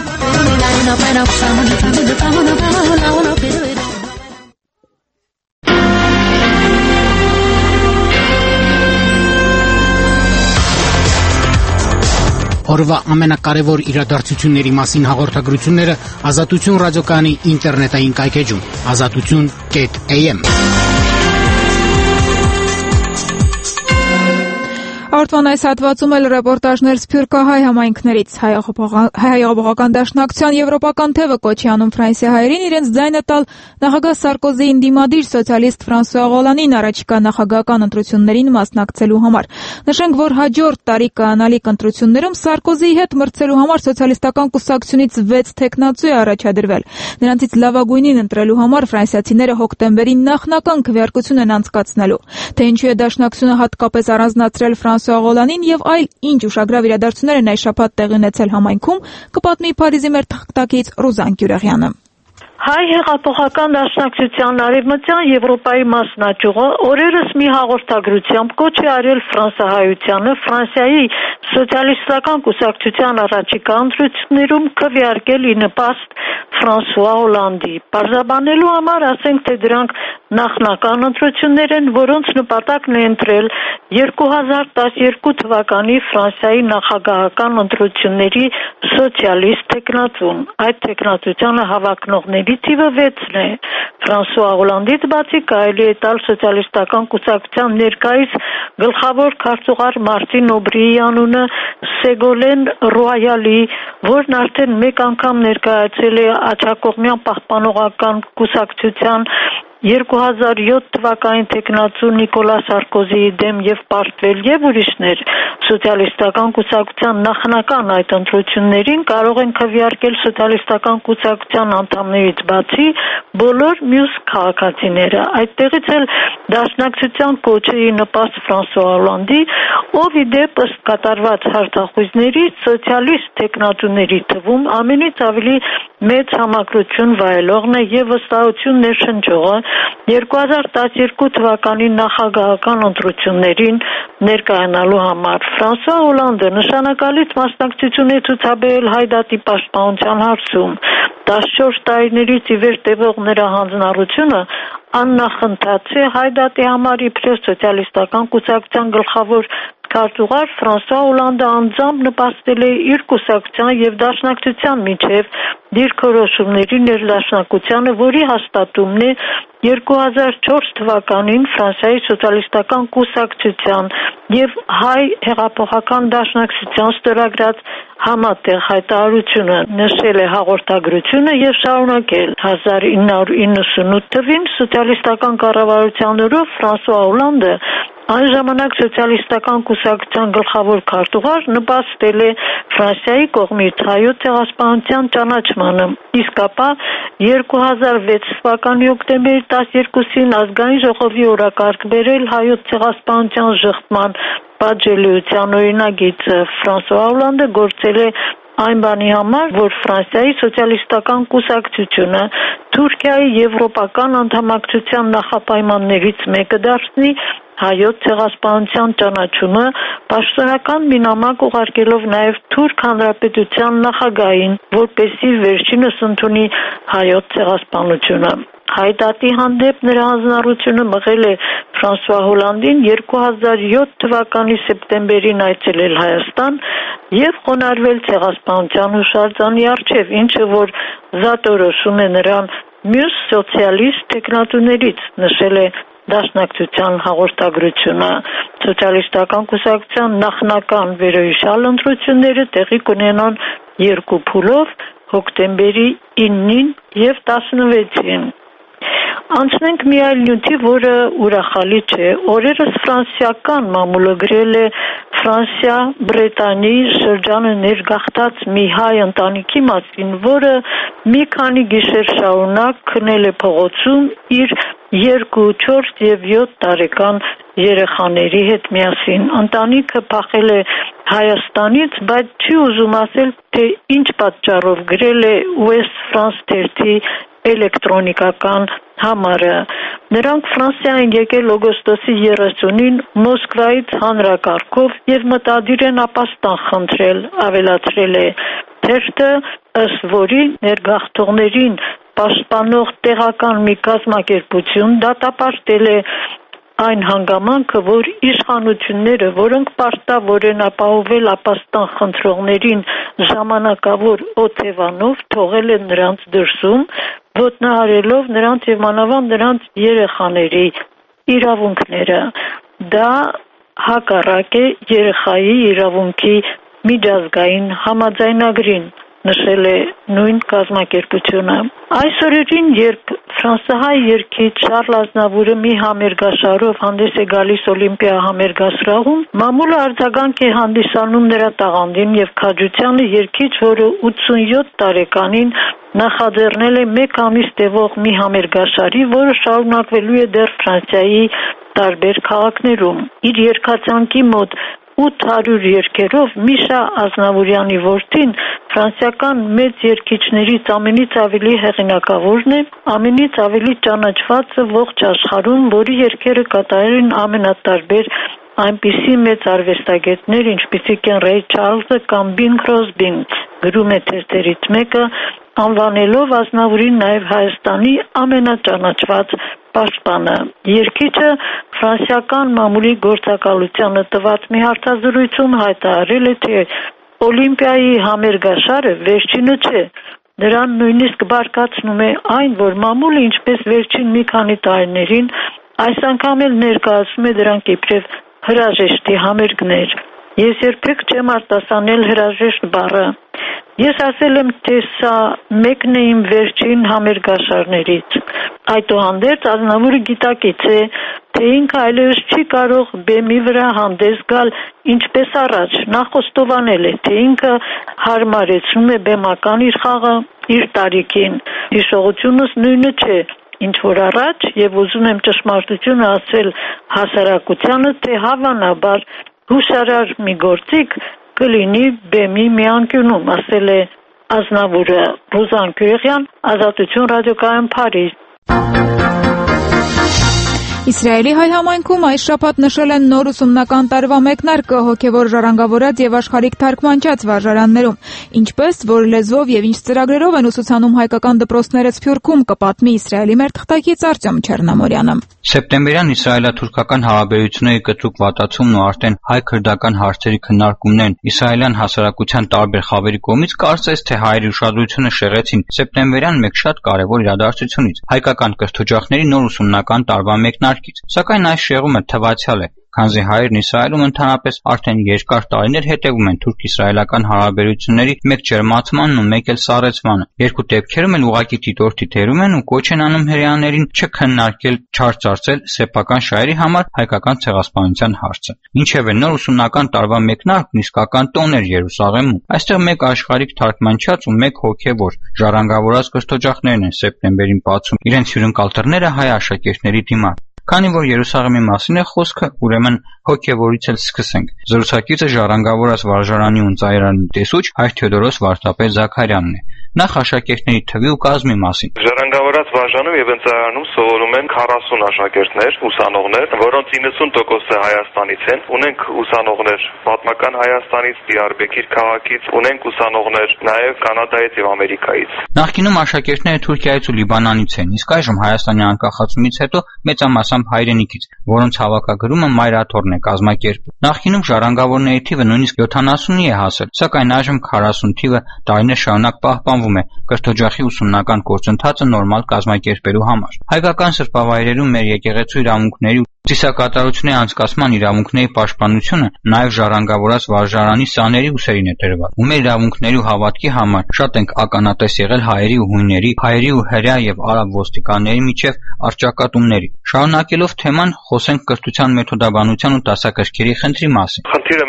Օրվա ամենակարևոր իրադարձությունների մասին հաղորդագրությունները Ազատություն ռադիոկայանի ինտերնետային կայքեջում ազատություն կետ էյ էմ։ Արտվան այս հատվածում էլ ռեպորտաժներ սփյուռքահայ համայնքներից հայահեղափոխական դաշնակցության եվրոպական թևը կոչի անում ֆրանսիահայերին իրենց ձայնը տալ նախագահ Սարկոզիին դիմադիր սոցիալիստ Ֆրանսուଆ Օլանդին առաջիկա նախագահական ընտրություններին մասնակցելու համար։ Նշենք, որ հաջորդ տարի կանալիք ընտրություններում Սարկոզիի հետ մրցելու համար սոցիալիստական կուսակցությունից վեց թեկնածու է առաջադրվել։ Նրանցից լավագույնին ընտրելու համար ֆրանսիացիները հոկտեմբերի նախնական քվեարկություն են անցկացնելու։ Թե ինչու է դաշնակցությունը հատկապես առանձնացրել Ֆրանսուଆ Օլանդին եւ այլ ինչ ուշագրավ իրադարձություններ են այս շաբաթ տեղի ունեցել համայնքում, կպատմի Փարիզի մեր թղթակից Ռուզան Գյուրեղյանը։ Հայ հեղափոխական դաշնակցության արևմտյան Եվրոպայի մասնաճյուղը օրերս մի հաղորդագրությամբ կոչ է արել ֆրանսահայությանը Ֆրանսիայի սոցիալիստական կուսակցության առաջիկա ընտրություններում քվեարկել ի նպաստ Ֆրանսուଆ Օլանդի։ Պարզաբանելու համար ասենք, թե դրանք նախնական ընտրություններ են, որոնց նպատակն է ընտրել երկու հազար տասներկու թվականի Ֆրանսիայի նախագահական ընտրությունների սոցիալիստ թեկնածուն։ Այդ թեկնածությանը հավակնողների թիվը վեցն է։ Ֆրանսուଆ Օլանդից բացի կարելի է տալ սոցիալիստական կուսակցության ներկայիս գլխավոր քարտուղար Մարտին Օբրիի անունը, Սեգոլեն Ռոյալի, որն արդեն մեկ անգամ ներկայացել է աջակողմյան պահպանողական կուսակցության երկու հազար յոթ թվականին թեկնածու Նիկոլա Սարկոզիի դեմ եւ պարտվել եւ ուրիշներ։ Սոցիալիստական կուսակցության նախնական այդ ընտրություններին կարող են քվեարկել սոցիալիստական կուսակցության անդամներից բացի բոլոր մյուս քաղաքացիները։ Այդտեղից էլ դաշնակցության կոչի նպաստ Ֆրանսուଆ Օլանդի, ով ի դեպ ըստ կատարված հարցախույզների սոցիալիստ թեկնածուների թվում ամենից ավելի մեծ համակրություն վայելողն է եւ վստահություն ներշնչողը երկու հազար տասներկու թվականի նախագահական ընտրություններին ներկայանալու համար։ Ֆրանսուଆ Օլանդը նշանակալից մասնակցություն է ցուցաբերել հայդատի պաշտպանության հարցում։ տասնչորս տարիներից ի վեր տևող նրա հանձնառությունը աննախընթաց է հայդատի համար իբրև սոցիալիստական կուսակցության գլխավոր քարտուղար Ֆրանսուଆ Օլանդը անձամբ նպաստել է իր կուսակցության եւ դաշնակցության միջև դիրքորոշումների ներդաշնակությանը, որի հաստատումն է երկու հազար չորս թվականին Ֆրանսիայի սոցիալիստական կուսակցության եւ հայ հեղափոխական դաշնակցության ստորագրած համատեղ հայտարարությունը, նշել է հաղորդագրությունը եւ շարունակել։ հազար ինը հարյուր իննսունութ թվականին սոցիալիստական կառավարության օրոք Ֆրանսուଆ Օլանդը այն ժամանակ սոցիալիստական կուսակցության գլխավոր քարտուղար նպաստել է Ֆրանսիայի կողմից հայոց ցեղասպանության ճանաչմանը։ Իսկ ապա երկու հազար վեց թվականի հոկտեմբերի տասներկուսին ազգային ժողովի օրակարգ բերել հայոց ցեղասպանության ժխտման պատժելիության օրինագիծը։ Ֆրանսուଆ Օլանդը գործել է այն բանի համար, որ Ֆրանսիայի սոցիալիստական կուսակցությունը Թուրքիայի եվրոպական անդամակցության նախապայմաններից մեկը դարձնի հայոց ցեղասպանության ճանաչումը, պաշտոնական մի նամակ ուղարկելով նաև Թուրք Հանրապետության նախագահին, որպեսզի վերջինս ընդունի հայոց ցեղասպանությունը։ Հայդատի հանդեպ նրա հանձնառությունը մղել է Ֆրանսուଆ Օլանդին երկու հազար յոթ թվականի սեպտեմբերին այցելել Հայաստան եւ խոնարհվել ցեղասպանության հուշարձանի առջեւ, ինչը որ զատորոշում է նրան մյուս սոցիալիստ տեխնատուներից, նշել է դաշնակցության հաղորդագրությունը։ Սոցիալիստական կուսակցության նախնական վերոհիշյալ ընտրությունները տեղի կունենան երկու փուլով հոկտեմբերի ինին եւ տասնվեցին։ Անցնենք մի այլ նյութի, որը ուրախալի չէ։ Օրերս ֆրանսիական մամուլը գրել է Ֆրանսիա Բրետանի շրջանը ներգաղթած մի հայ ընտանիքի մասին, որը մի քանի գիշեր շարունակ քնել է փողոցում իր երկու, չորս եւ յոթ տարեկան երեխաների հետ միասին։ Ընտանիքը փախել է Հայաստանից, բայց չի ուզում ասել, թե ինչ պատճառով գրել է West France թերթի էլեկտրոնիկական համարը։ Նրանք Ֆրանսիա են եկել օգոստոսի երեսունին Մոսկվայից հանրակարգով եւ մտադիր են ապաստան խնդրել, ավելացրել է թերթը, ըստ որի ներգաղթողներին պաշտպանող տեղական մի կազմակերպություն դատապարտել է այն հանգամանքը, որ իշխանությունները, որոնք պարտավոր են ապահովել ապաստան խնդրողներին ժամանակավոր օթևանով, թողել են նրանց դրսում, ոտնահարելով նրանց եւ մանավանդ նրանց երեխաների իրավունքները։ Դա հակառակ է երեխայի իրավունքի միջազգային համաձայնագրին, նշել է նույն կազմակերպությունը։ Այս օրերին, երբ ֆրանսահայ երգիչ Շարլ Ազնավուրը մի համերգաշարով հանդես է գալիս Օլիմպիա համերգասրահում, մամուլը արձագանք է հանդիսանում նրա տաղանդին եւ քաջությանը, երգիչ, որը ութսունյոթ տարեկանին նախաձեռնել է մեկ ամիս տևող մի համերգաշարի, որը շարունակվելու է դեռ Ֆրանսիայի տարբեր քաղաքներում։ Իր երգացանկի մոտ ութ հարյուր երգերով Միշա Ազնավուրյանի որդին ֆրանսիական մեծ երգիչներից ամենից ավելի հեղինակավորն է, ամենից ավելի ճանաչվածը ողջ աշխարհում, որի երգերը կատարել են ամենատարբեր այնպիսի մեծ արվեստագետներ, ինչպիսիք են Ռեյ Չարլզը կամ Բին Քրոսբին, գրում է թերթերից մեկը, անվանելով Ազնավուրին նաև Հայաստանի ամենաճանաչված պաշտպանը։ Երգիչը ֆրանսիական մամուլի գործակալությանը տված մի հարցազրույցում հայտարարել է, թե Օլիմպիայի համերգաշարը վերջինը չէ։ Նրան նույնիսկ բարկացնում է այն, որ մամուլը ինչպես վերջին մի քանի տարիներին այս անգամ էլ ներկայացնում է դրանք իբրև հրաժեշտի համերգներ։ Ես երբեք չեմ արտասանել հրաժեշտ բառը։ Ես ասել եմ, թե սա մեկն է իմ վերջին համերգաշարներից։ Այդուհանդերձ Ազնավուրը գիտակից է, թե ինքը այլևս չի կարող բեմի վրա հանդես գալ ինչպես առաջ, նա խոստովանել է, թե ինքը հարմարեցնում է բեմական իր խաղը իր տարիքին։ Հիշողությունս նույնը չէ, ինչ որ առաջ, եւ ուզում եմ ճշմարտությունը ասել հասարակությանը, թե հավանաբար հուշարար մի գործիք կլինի բեմի մի անկյունում, ասել է Ազնավուրը։ Ռուզան Քյուրեղյան, Ազատություն ռադիոկայան, Փարիզ։ Իսրայելի հայ համայնքում այս շաբաթ նշել են նոր ուսումնական տարվա մեկնարկը հոգևոր ժառանգավորած եւ աշխարհիկ թարգմանչած վարժարաններում, ինչպես որ լեզվով եւ ինչ ծրագրերով են ուսուցանում հայկական դպրոցները Սփյուռքում, կպատմի Իսրայելի մեր թղթակից Արտյոմ Չեռնամորյանը։ Սեպտեմբերյան իսրայելա-թուրքական հարաբերությունների կտրուկ վատացումն ու արդեն հայ-քրդական հարցերի քննարկումներն իսրայելյան հասարակության տարբեր խավերի կողմից կարծես թե հայերի ուշադրությունը շեղեցին սեպտեմբերյան մեկ շատ կարևոր իրադարձությունից՝ հայկական կրթօջախների նոր ուսումնական տարվա մեկնարկից։ Սակայն այս շեղումը թվացյալ է, քանզի հայերն Իսրայելում ընդհանրապես արդեն երկար տարիներ հետևում են թուրք-իսրայելական հարաբերությունների մեկ ջերմացմանն ու մեկ էլ սառեցմանը։ Երկու դեպքերում էլ ուղղակի դիտորդի թերում են ու կոչ են անում հրեաներին չքննարկել, չարծարծել սեփական շահերի համար հայկական ցեղասպանության հարցը։ Ինչևէ, նոր ուսումնական տարվա մեկնարկն իսկական տոն էր Երուսաղեմում։ Այստեղ մեկ աշխարհիկ թարգմանչած ու մեկ հոգևոր ժառանգավորած կրթօջախներն են սեպտեմբերին բացում իրենց հյուրընկալ դռները հայ աշակերտների դիմաց։ Քանի որ Երուսաղեմի մասին է խոսքը, ուրեմն հոգևորից էլ սկսենք։ Զրուցակիցը ժառանգավորած վարժարանի ու ծայրանի տեսուչ Հայր Թեոդորոս Վարդապետ Զաքարյանն է։ Նախ աշակերտների թվի ու կազմի մասին։ Ժառանգավորած վարժանում եւ ընծայարանում սովորում են քառասուն աշակերտներ, ուսանողներ, որոնց իննսուն տոկոսը Հայաստանից են։ Ունենք ուսանողներ պատմական Հայաստանից, Դիարբեկիր քաղաքից, ունենք ուսանողներ նաեւ Կանադայից եւ Ամերիկայից։ Նախկինում աշակերտները Թուրքիայից ու Լիբանանից են, իսկ այժմ Հայաստանի անկախացումից հետո մեծամասամբ հայրենիքից, որոնց հավաքագրումը մայրաթորն է կազմակերպել։ Նախկինում ժառանգավորների թիվը նույնիսկ յոթանասունի է հասել, սակայն այժմ քառասուն թիվը տարիներ շարունակ պահպանվում է կրթօջախի ուսումնական գործընթացը նորմալ կազմակերպելու համար։ Հայկական սրբավայրերում մեր եկեղեցու իրավունքների ծիսակատարությունների անցկացման իրավունքների պաշտպանությունը նաև ժառանգավորած վարժարանի սաների ուսերին է դրված։ Ու մեր իրավունքների ու հավատքի համար շատ ենք ականատես եղել հայերի ու հույների, հայերի ու հրեա եւ արաբ ոստիկանների միջև առճակատումների։ Շարունակելով թեման, խոսենք կրթության մեթոդաբանության ու դասակարգերի խնդրի մասին։ Խնդիրը միշտ ունում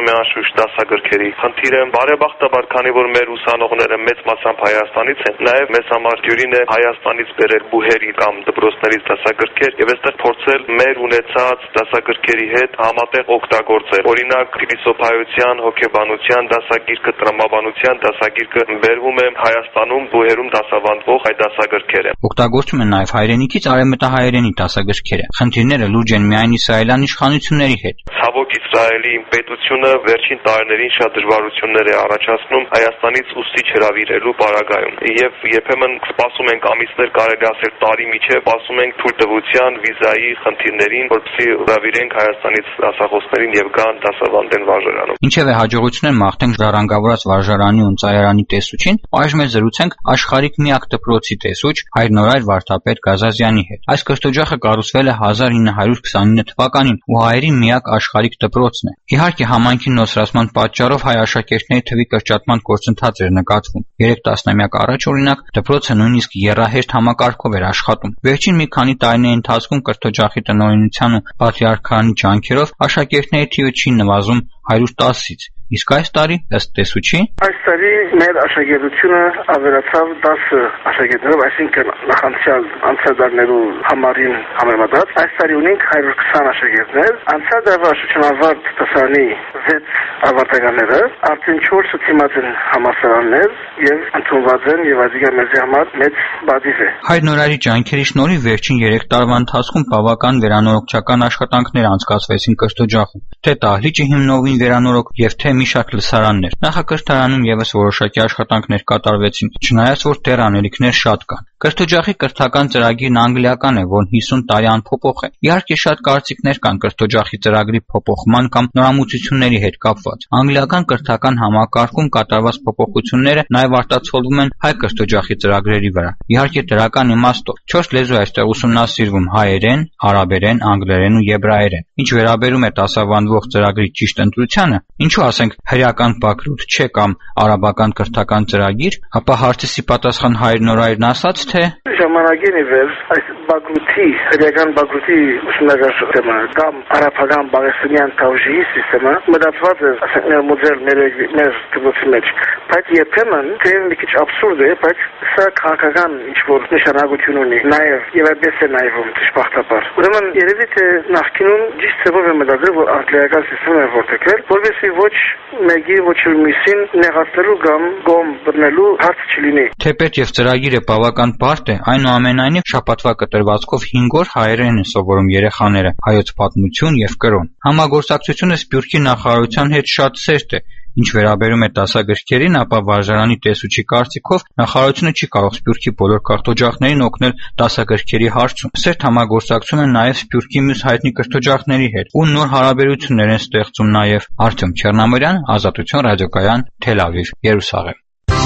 վերաբերում է անշուշտ դասագրքերի խնդիրը։ Բարեբախտաբար, քանի որ մեր ուսանողները մեծ մասամբ Հայաստանից են, նաև մեզ համար դյուրին է Հայաստանից բերել բուհերի կամ դպրոցներից դասագրքեր եւ այստեղ փորձել մեր ունեցած դասագրքերի հետ համատեղ օգտագործել։ Օրինակ, փիլիսոփայության, հոգեբանության դասագիրքը, տրամաբանության դասագիրքը բերվում է Հայաստանում բուհերում դասավանդվող այդ դասագրքերը։ Օգտագործում են նաև հայրենիքից արևմտահայերենի դասագրքերը։ Խնդիրները լուրջ են միայն իսրայելյան իշխանությունների հետ։ Ցավոք Իսրայելի պետությունը վերջին տարիներին շատ դժվարություններ է առաջացնում Հայաստանից ուսուցիչ հրավիրելու պարագայում եւ երբեմն սպասում ենք ամիսներ, կարելի ասել տարի միջև սպասում ենք թույլտվության, վիզայի խնդիրներին, որպեսզի հրավիրենք Հայաստանից դասախոսներին եւ գան դասավանդեն վարժարանում։ Ինչեւ է հաջողություններ մաղթենք ժառանգավորած վարժարանի ու ծայարանի տեսուչին, այժմ էլ զրուցենք աշխարհիկ միակ դպրոցի տեսուչ հայր Նորայր Վարդապետ Գազազյանի հետ։ Այս կրթօջախը կառուցվել է հազար ինը հարյուր քսանինը թվականին ու հայերի միակ աշխարհիկ դպրոցն է։ Իհարկե համայնքի նոսրացման պատճառով հայ աշակերտների թվի կրճատման գործընթաց էր նկատվում։ Երեք տասնամյակ առաջ օրինակ դպրոցը նույնիսկ եռահերթ համակարգով էր աշխատում։ Վերջին մի քանի տարիների ընթացքում կրթօջախի տնօրինության ու պատրիարքանի ջանքերով աշակերտների թիվը չի նվազում հարյուր տասից։ Իսկ այս տարի ըստ տեսուչի այս տարի մեր աշակերտությունը ավելացավ դասը աշակերտներով, այսինքն նախանցյալ անցյալներու համարին համեմատած այս տարի ունենք հարյուր քսան աշակերտներ, անցյալ տարվա աշակերտանավարտ դասարանի վեց ավարտականները, արդեն չորսը թիմած են համալսարաններ եւ ընդունված են եւ այդիկա մեզի համար մեծ բադիվ է։ Հայր Նորայրի ջանքերի շնորհիվ վերջին երեք տարվա ընթացքում բավական վերանորոգչական աշխատանքներ անցկացվեցին կրթօջախում, թե դահլիճը հիմնովին վերանորոգ եւ թե մի շարք լսարաններ։ Նախակրթարանում եւս որոշակի աշխատանքներ կատարվեցին, չնայած որ դեռ անելիքներ շատ կան։ Կրթօջախի կրթական ծրագիրն անգլիական է, որն հիսուն տարի անփոփոխ է։ Իհարկե շատ կարծիքներ կան կրթօջախի ծրագրի փոփոխման կամ նորամուծությունների հետ կապված։ Անգլիական կրթական համակարգում կատարված փոփոխությունները նաև արտացոլվում են հայ կրթօջախի ծրագրերի վրա։ Իհարկե դրական իմաստով չորս լեզու այստեղ ուսումնասիրվում՝ հայերեն, արաբերեն, անգլերեն ու եբրայերեն։ Ինչ վերաբերում է դասավանդվող ծրագրի ճիշտ ընտրությանը, ինչու ասենք հրեական բակրուտ չէ կամ արաբական կրթական ծրագիր, ապա հարցի պատասխան հայր Նորայրն ասաց, թե ժամանակին ի վեր այս բակրուտի, հրեական բակրուտի ուսումնական սիստեմը կամ արաբական բաղեստանյան տավժի սիստեմը մտածված է ասենք մոդել մեր մեր դպրոցի մեջ, բայց երբեմն դեռ մի քիչ աբսուրդ է, բայց սա քաղաքական ինչ-որ նշանակություն ունի, նաև եւ այդպես է նայվում դժբախտաբար։ Ուրեմն երևի թե նախկինում ճիշտ ձևով է մտածել, որ անգլիական սիստեմը է որտեղել, որովհետեւ ոչ մեկի ոչ մյուսին նեղացնելու կամ գոմ բռնելու հարց չլինի։ Թեպետ եւ ծրագիրը բավական բարդ է, այնուամենայնիվ շաբաթվա կտրվածքով հինգ օր հայերեն են սովորում երեխաները, հայոց պատմություն եւ կրոն։ Համագործակցությունը Սփյուռքի նախարարության հետ շատ սերտ է։ Ինչ վերաբերում է դասագրքերին, ապա վարժարանի տեսուչի կարծիքով նախարարությունը չի կարող Սփյուռքի բոլոր կրթօջախներին օգնել դասագրքերի հարցում։ Սերտ համագործակցում են նաև Սփյուռքի մյուս հայտնի կրթօջախների հետ, ու նոր հարաբերություններ են ստեղծում նաև։ Արտյոմ Չեռնամարյան, Ազատություն ռադիոկայան, Թել Ավիվ, Երուսաղեմ։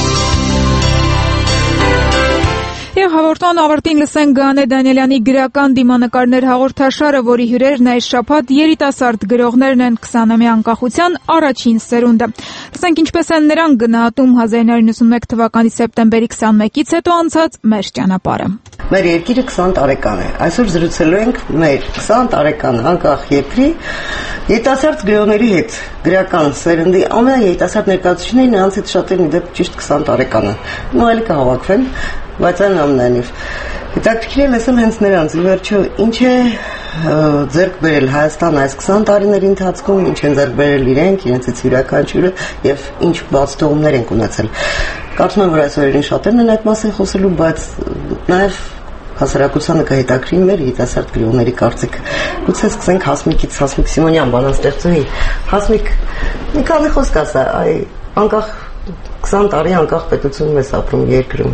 Եվ հաղորդման ավարտին լսենք Գանե Դանիելյանի գրական դիմանկարներ հաղորդաշարը, որի հյուրերն այս շաբաթ երիտասարդ գրողներն են քսանամյա անկախության առաջին սերունդը։ Լսենք ինչպես են նրանք գնահատում հազար ինը հարյուր նվաթ թվականի սեպտեմբերի քսանմեկից հետո անցած մեր ճանապարհը։ Մեր երկիրը քսան տարեկան է։ Այսօր զրուցելու ենք մեր քսան տարեկան անկախ երկրի երիտասարդ գրողների հետ։ Գրական սերնդի ամենաերիտասարդ ներկայացուցիչները նրանց հետ շատ են իդեպ ճիշտ քսան տարեկանը։ Ու այլ կհավաքվեն, բայց այնուամենայնիվ հետաքրքիր է լսել հենց նրանց, ի վերջո ինչ է ձեռք բերել Հայաստանը այս քսան տարիների ընթացքում, ինչ են ձեռք բերել իրենք, իրենցից յուրաքանչյուրը եւ ինչ բացթողումներ են ունեցել։ Կարծում եմ, որ այս օրերին շատերն են այդ մասին խոսելու, բայց նաեւ հասարակությանը կհետաքրի մեր երիտասարդ գրողների կարծիքը։ Գուցե սկսենք Հասմիկից, Հասմիկ Սիմոնյան, բանաստեղծուհի։ Հասմիկ, մի քանի խոսք ասա, այ անկախ քսան տարի անկախ պետությունում ես ապրում երկրում։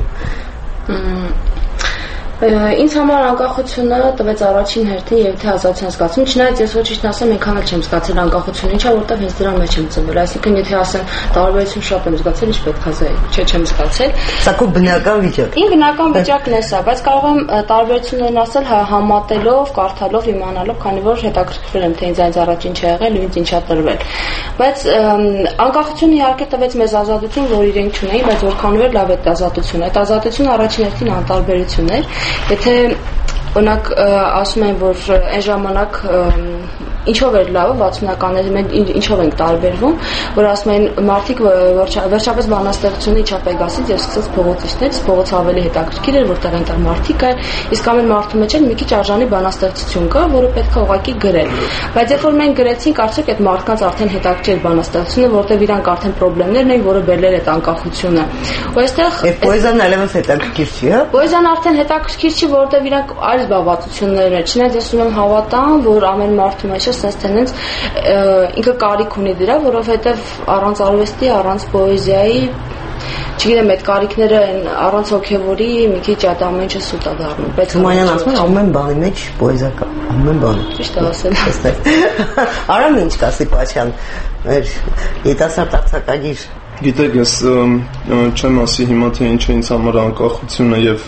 Ինձ համար անկախությունը տվեց առաջին հերթին եւ թե ազատության զգացում, չնայած ես ոչինչ ասեմ, այնքան էլ չեմ զգացել անկախությունը, ինչա որտեղ հենց դրա մեջ եմ ծնվել, այսինքն եթե ասեմ տարբերություն շատ եմ զգացել, ինչ պետք է ասել, չէ, չեմ զգացել։ Սա քո բնական վիճակ։ Իմ բնական վիճակն է սա, բայց կարող եմ տարբերություններն ասել համատելով, կարդալով, իմանալով, քանի որ հետաքրքրվել եմ, թե ինձ այնց առաջ ինչ է եղել ու ինձ ինչա տրվել։ Բայց անկախությունը իհարկե տվեց մեզ ազատություն, որ իրենք չունեին, բայց որքանով էր լավ այդ ազատությունը։ Այդ ազատությունը առաջին հերթին անտարբերություն էր։ Եթե օրինակ ասում են, որ այն ժամանակ ինչով էր լավը վաթսունականների մենք ինչով ենք տարբերվում, որ ասում են մարդիկ վերջապես բանաստեղծությունը իջա Պեգասից եւ սկսեց փողոցիչներից, փողոցը ավելի հետաքրքիր էր, որտեղ այնտեղ մարդիկ կային, իսկ ամեն մարդու մեջ էլ մի քիչ արժանի բանաստեղծություն կա, որը պետք է ուղղակի գրել։ Բայց երբ որ մենք գրեցինք, արդյոք այդ մարդկանց արդեն հետաքրքիր բանաստեղծությունը, որտեղ իրանք արդեն խնդիրներն են, որը բերել է այդ անկախությունը։ Ու այստեղ պոեզիան այլևս հետաքրքիր չի, հա։ Պոեզիան արդեն հետաքրքիր չի, որտեղ իրանք այլ զբաղվածություններ ունեն։ Չնայած ես ուզում եմ հավատամ, որ ամեն մարդու մեջ է sense տենենց ինքը կարիք ունի դրա, որովհետև առանց արվեստի, առանց պոեզիայի, չգիտեմ, այդ կարիքները առանց հոգևորի մի քիչ այդ ամեն ինչը սուտ է դառնում։ Բայց Թումանյան ասում է ամեն բանի մեջ պոեզիա կա, ամեն բան։ Ճիշտ է ասել։ Արամ ինչ կա Սիպաչյան, մեր երիտասարդ արձակագիր։ Գիտեք, ես չեմ ասի հիմա թե ինչ է ինձ համար անկախությունը եւ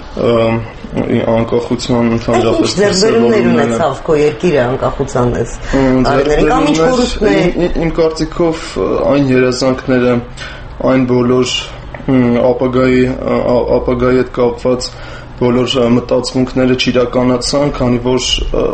անկախության ընդհանրապես ձեռբերումներ ունեցավ քո երկիրը անկախության ես տարիներին կամ ինչ կորուստներ։ Իմ կարծիքով այն երազանքները, այն բոլոր ապագայի ապագայի հետ կապված բոլոր մտածմունքները չիրականացան, քանի որ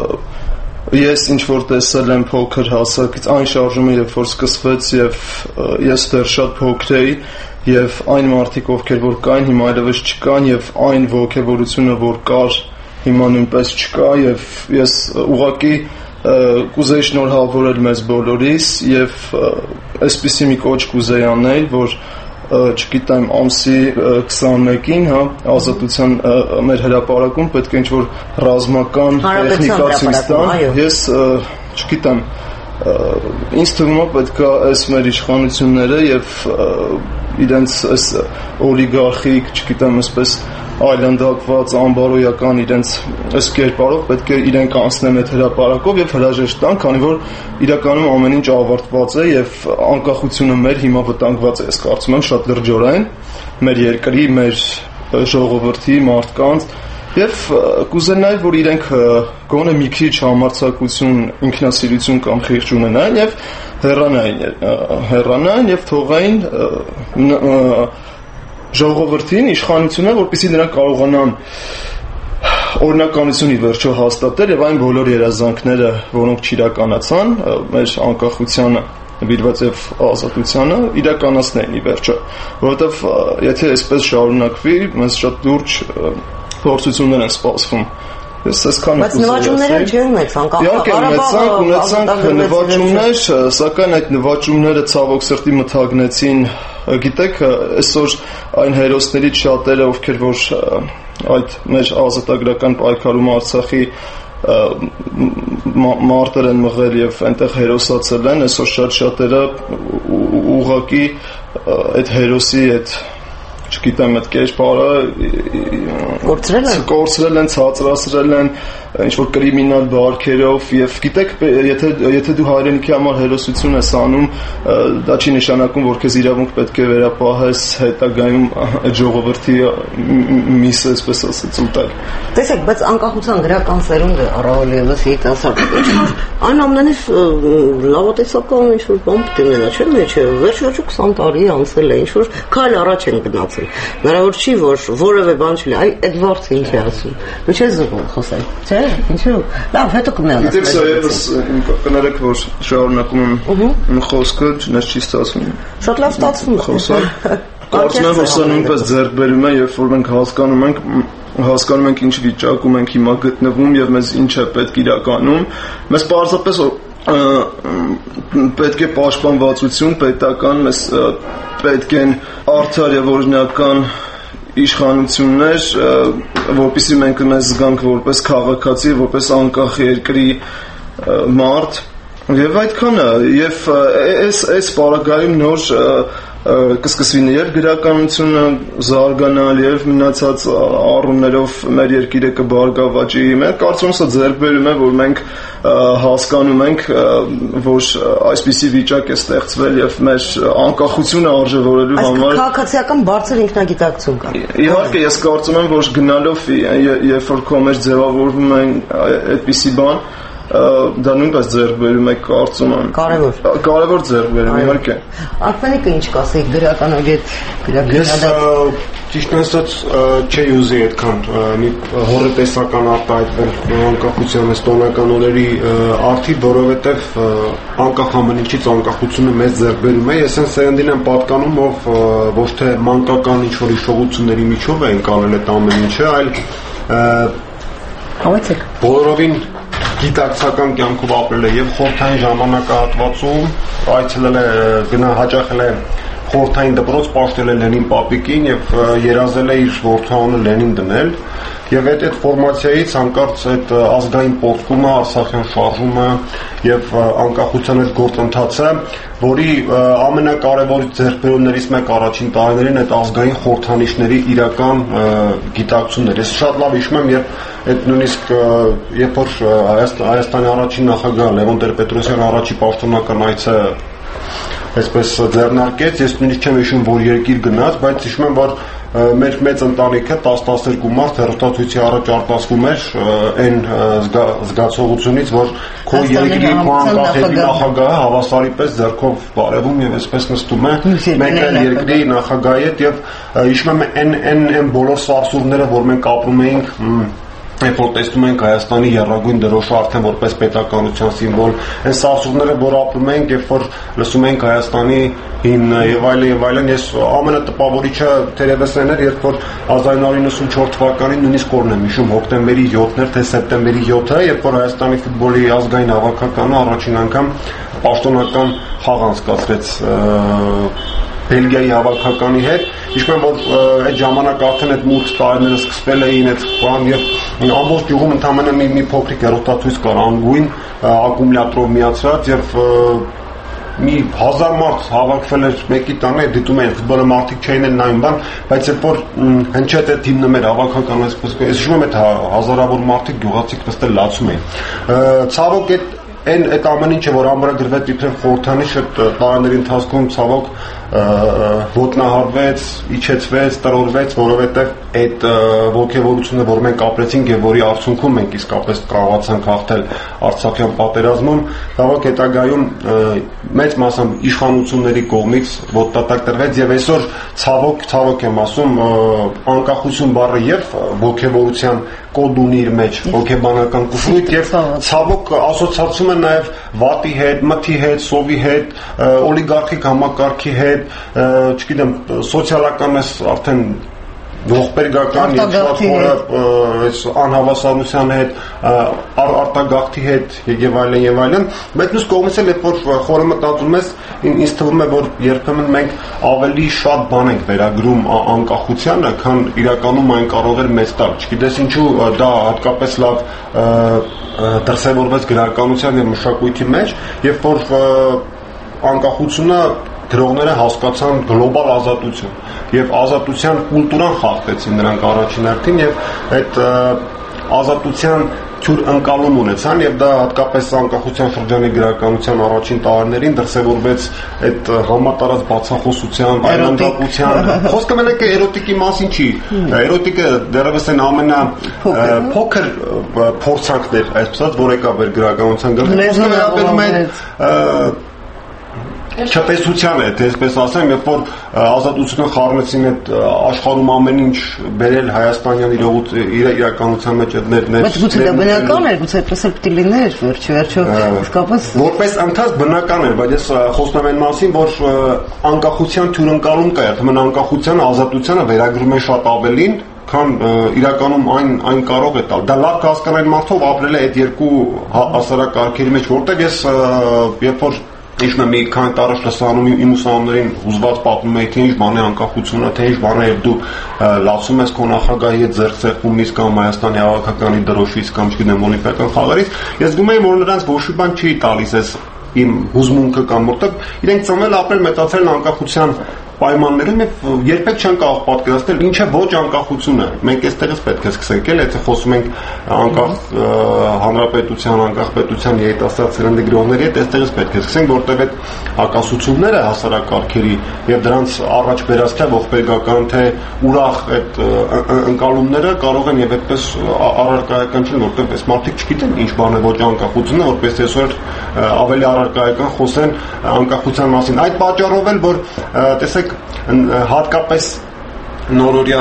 ես ինչ որ տեսել եմ փոքր հասակից, այն շարժումը երբ որ սկսվեց եւ ես դեռ շատ փոքր էի եւ այն մարդիկ ովքեր որ կային հիմա այլևս չկան եւ այն ոգևորությունը որ կար հիմա նույնպես չկա եւ ես ուղղակի կուզեի շնորհավորել մեզ բոլորիս եւ այսպիսի մի կոչ կուզեի անել, որ չգիտեմ ամսի քսանմեկին, հա, ազատության մեր հրապարակում պետք է ինչ-որ ռազմական տեխնիկա ցույց տան։ Ես չգիտեմ, ինձ թվում է պետք է այս մեր իշխանությունները եւ իրենց այս օլիգարխիկ, չգիտեմ, այսպես այլանդակված անբարոյական իրենց այս կերպարով պետք է իրենք անցնեն այդ հրապարակով եւ հրաժեշտ տան, քանի որ իրականում ամեն ինչ ավարտված է եւ անկախությունը մեր հիմա վտանգված է, ես կարծում եմ շատ լրջորեն մեր երկրի, մեր ժողովրդի, մարդկանց եւ կուզեն նաեւ որ իրենք գոնե մի քիչ համարձակություն, ինքնասիրություն կամ խիղճ ունենան եւ հեռանային, հեռանային եւ թողային ժողովրդին իշխանությունը, որպեսզի նրանք կարողանան օրինականություն ի վերջո հաստատել եւ այն բոլոր երազանքները, որոնք չիրականացան, մեր անկախությանը նվիրված եւ ազատությանը իրականացնեն ի վերջո, որովհետեւ եթե այսպես շարունակվի, մեզ շատ լուրջ փորձություններ են սպասվում։ Ես այսքան Բայց նվաճումները չեն ունեցան, Ղարաբաղը ունեցանք նվաճումներ, սակայն այդ նվաճումները ցավոք սրտի մթագնեցին, գիտեք, այսօր այն հերոսներից շատերը, ովքեր որ այդ մեր ազատագրական պայքարում Արցախի մարտեր են մղել եւ այնտեղ հերոսացել են, այսօր շատ շատերը ուղղակի այդ հերոսի այդ չգիտեմ այդ կերպարը կորցրել են կորցրել են, ցածրացրել են ինչ-որ կրիմինալ բարքերով եւ գիտեք, եթե եթե դու հայրենիքի համար հերոսություն ես անում, դա չի նշանակում, որ քեզ իրավունք պետք է վերապահես հետագայում այդ ժողովրդի միսը, այսպես ասած, ուտել։ Տեսեք, բայց անկախության գրական սերունդը առավել եւս երիտասարդ այն ամենից լավատեսական ինչ-որ բան պետք է ունենա, չէ՞ մեջը, վերջ-վերջո քսան տարի անցել է, ինչ-որ քայլ առաջ են գնացել։ Հնարավոր չի, որ որևէ բան չլինի, այ այդ վարձը ինչ է ասում։ Դու չես զգում խոսել, չէ՞։ Ինչու՞։ Լավ, հետո կմնանաս։ Դե սա եւս կներեք, որ շարունակում եմ խոսքը, չնայած չի ստացվում։ Շատ լավ ստացվում է։ Խոսալ։ Կարծում եմ, որ սա նույնպես ձեռք բերում է, երբ որ մենք հասկանում ենք, հասկանում ենք ինչ վիճակում ենք հիմա գտնվում եւ մեզ ինչ է պետք իրականում։ Մեզ պարզապես պետք է պաշտպանվածություն պետական, մեզ պետք են արդար եւ օրինական իշխանություններ, որպեսզի մենք մեզ զգանք որպես քաղաքացի, որպես անկախ երկրի մարդ եւ այդքանը եւ այս այս պարագայում նոր կսկսվի եւ գրականությունը զարգանալ եւ մնացած առումներով մեր երկիրը կբարգավաճի։ Մենք կարծում եմ սա ձեռք բերում է, որ մենք հասկանում ենք, որ այսպիսի վիճակ է ստեղծվել եւ մեր անկախությունը արժևորելու համար քաղաքացիական բարձր ինքնագիտակցություն կա։ Իհարկե, ես կարծում եմ, որ գնալով երբ որ կոմերց ձևավորվում են այդպիսի բան, դա նույնպես ձեռքբերում է կարծում եմ։ Կարևոր։ Կարևոր ձեռքբերում, իհարկե։ Ակնիկը ինչ կասեք գրականագետ, գրականագետ։ Ճիշտ ասած, չի ուզի այդքան մի հորետեսական արտահայտվել անկախության էստոնական օրերի արդի, որովհետև անկախ ամեն ինչից անկախությունը մեծ ձեռքբերում է։ Ես այն սերնդին եմ պատկանում, ով ոչ թե մանկական ինչ-որ հիշողությունների միջով է ընկալել այդ ամեն ինչը, այլ Հավեցեք։ Բոլորովին գիտակցական կյանքով ապրել է եւ խորհրդային ժամանակահատվածում այցելել է գնա հաճախել է խորհրդային դպրոց, պաշտել է Լենին պապիկին եւ երազել է իր որդու Լենին դնել եւ այդ այդ ֆորմացիայից հանկարծ այդ ազգային պոկումը, Արցախյան շարժումը եւ անկախության այդ գործընթացը, որի ամենակարևոր ձեռքբերումներից մեկ առաջին տարիներին այդ ազգային խորհրդանիշների իրական գիտակցությունն էր։ Ես շատ լավ հիշում եմ, երբ այդ նույնիսկ երբ որ Հայաստանի առաջին նախագահ Լևոն Տեր-Պետրոսյանը առաջի պաշտոնական այցը այսպես ձեռնարկեց, ես նույնիսկ չեմ հիշում, որ երկիր գնաց, բայց հիշում եմ, որ մեր մեծ ընտանիքը տասը-տասներկու մարդ հեռուստացույցի առաջ արտասվում էր այն զգացողությունից, որ քո երկրի քո անկախելի նախագահը հավասարի պես ձեռքով բարևում եւ այսպես նստում է մեկ այլ երկրի նախագահի հետ եւ հիշում եմ այն այն այն բոլոր սարսուռները, որ մենք ապրում էինք Երբ որ տեսնում ենք Հայաստանի եռագույն դրոշը արդեն որպես պետականության սիմվոլ, այն սարսուռները, որ ապրում ենք, երբ որ լսում ենք Հայաստանի հիմնը եւ այլն եւ այլն, ես ամենատպավորիչը թերևս այն էր, երբ որ հազար նույնսուն չորս թվականին նույնիսկ օրն եմ հիշում, հոկտեմբերի յոթն էր, թե սեպտեմբերի յոթը, երբ որ Հայաստանի ֆուտբոլի ազգային հավաքականը առաջին անգամ պաշտոնական խաղ անցկացրեց Բելգիայի հավաքականի հետ, հիշում եմ, որ այդ ժամանակ արդեն այդ մութ տարիները սկսվել էին այդ բան եւ ամբողջ գյուղում ընդամենը մի, մի փոքրիկ հեռուստացույց կար անգույն ակումուլյատորով միացած եւ մի հազար մարդ հավաքվել էր մեկի տանը, դիտում էին ֆուտբոլը, մարդիկ չէին էլ նայում բան, բայց երբ որ հնչեց այդ հիմնը մեր հավաքականը, այսպես ես հիշում եմ այդ հազարավոր մարդիկ գյուղացիք նստել լացում էին։ Ցավոք այդ Այն այդ ամեն ինչը, որ ամրագրվեց իբրև խորհրդանիշ, այդ տարիների ընթացքում ցավոք ոտնահարվեց, իջեցվեց, տրորվեց, որովհետև այդ ոգևորությունը, որ մենք ապրեցինք եւ որի արդյունքում մենք իսկապես կարողացանք հաղթել Արցախյան պատերազմում, ցավոք հետագայում մեծ մասամբ իշխանությունների կողմից ոտնատակ տրվեց եւ այսօր ցավոք, ցավոք եմ ասում, անկախություն բառը եւ ոգևորության կոդ ունի իր մեջ, հոգեբանական կուսույթ եւ ցավոք ասոցիացում է նաեւ վատի հետ, մթի հետ, սովի հետ, օլիգարխիկ համակարգի հետ, չգիտեմ, սոցիալական էս արդեն ողբերգական իշխանությունը այս անհավասարության հետ, արտագաղթի հետ եւ այլն եւ այլն, բայց մյուս կողմից էլ երբ որ խորը մտածում ես, ինձ թվում է, որ երբեմն մենք ավելի շատ բան ենք վերագրում անկախությանը, քան իրականում այն կարող էր մեծ տալ։ Չգիտես ինչու դա հատկապես լավ դրսևորվեց գրականության եւ մշակույթի մեջ, երբ որ անկախությունը գրողները հասկացան գլոբալ ազատություն եւ ազատության կուլտուրան խախտեցին նրանք առաջին հերթին եւ այդ ազատության թյուր ընկալում ունեցան եւ դա հատկապես անկախության շրջանի գրականության առաջին տարիներին դրսևորվեց այդ համատարած բացախոսության, այլանդակության։ Խոսքը մենակ էրոտիկի մասին չի։ Էրոտիկը դեռևս այն ամենա փոքր փորձանքն էր, այսպես որ եկավ էր գրականության գլխի։ Չպեսության է, այսպես ասեմ, երբ որ ազատությունը խառնեցին այդ աշխարհում ամեն ինչ բերել հայաստանյան իրականության մեջ այդ ներ։ Բայց գուցե դա բնական էր, գուցե այդպես էլ պիտի լիներ, վերջի վերջո իսկապես որպես ընթաց բնական էր, բայց ես խոսում եմ այն մասին, որ անկախության թյուրընկալում կա, երբեմն անկախության ազատությանը վերագրում են շատ ավելին, քան իրականում այն այն կարող է տալ։ Դա լավ կհասկանան մարդով ապրել է այդ երկու հասարակարգերի մեջ, որտեղ ես երբ որ Իշն է մի քանի տարի լսանում իմ ուսանողներին հուզված պատմում էի, թե ինչ բան է անկախությունը, թե ինչ բան է եւ դու լացում ես քո նախագահի հետ ձեռքցեղումից կամ Հայաստանի հավաքականի դրոշից կամ չգիտեմ օլիմպիական խաղերից, ես զգում եմ, որ նրանց ոչ մի բան չի տալիս այս իմ հուզմունքը կամ որտեղ իրենք ծնվել ապրել մեծացել անկախության պայմաններում եւ երբեք չեն կարող պատկերացնել ինչ է ոչ անկախությունը։ Մենք այստեղից պետք է սկսենք, էլ եթե խոսում ենք անկախ հանրապետության, անկախ պետության երիտասարդ սերնդի գրողների հետ, այստեղից պետք է սկսենք, որտեղ այդ հակասությունները հասարակարգերի եւ դրանց առաջ բերած թե ողբերգական թե ուրախ այդ ընկալումները կարող են եւ այդպես առարկայական չեն, որտեղ այս մարդիկ չգիտեն ինչ բան է ոչ անկախությունը, որպես այսօր ավելի առարկայական խոսեն անկախության մասին։ Այդ պատճառով էլ որ տեսեք հատկապես նորորյա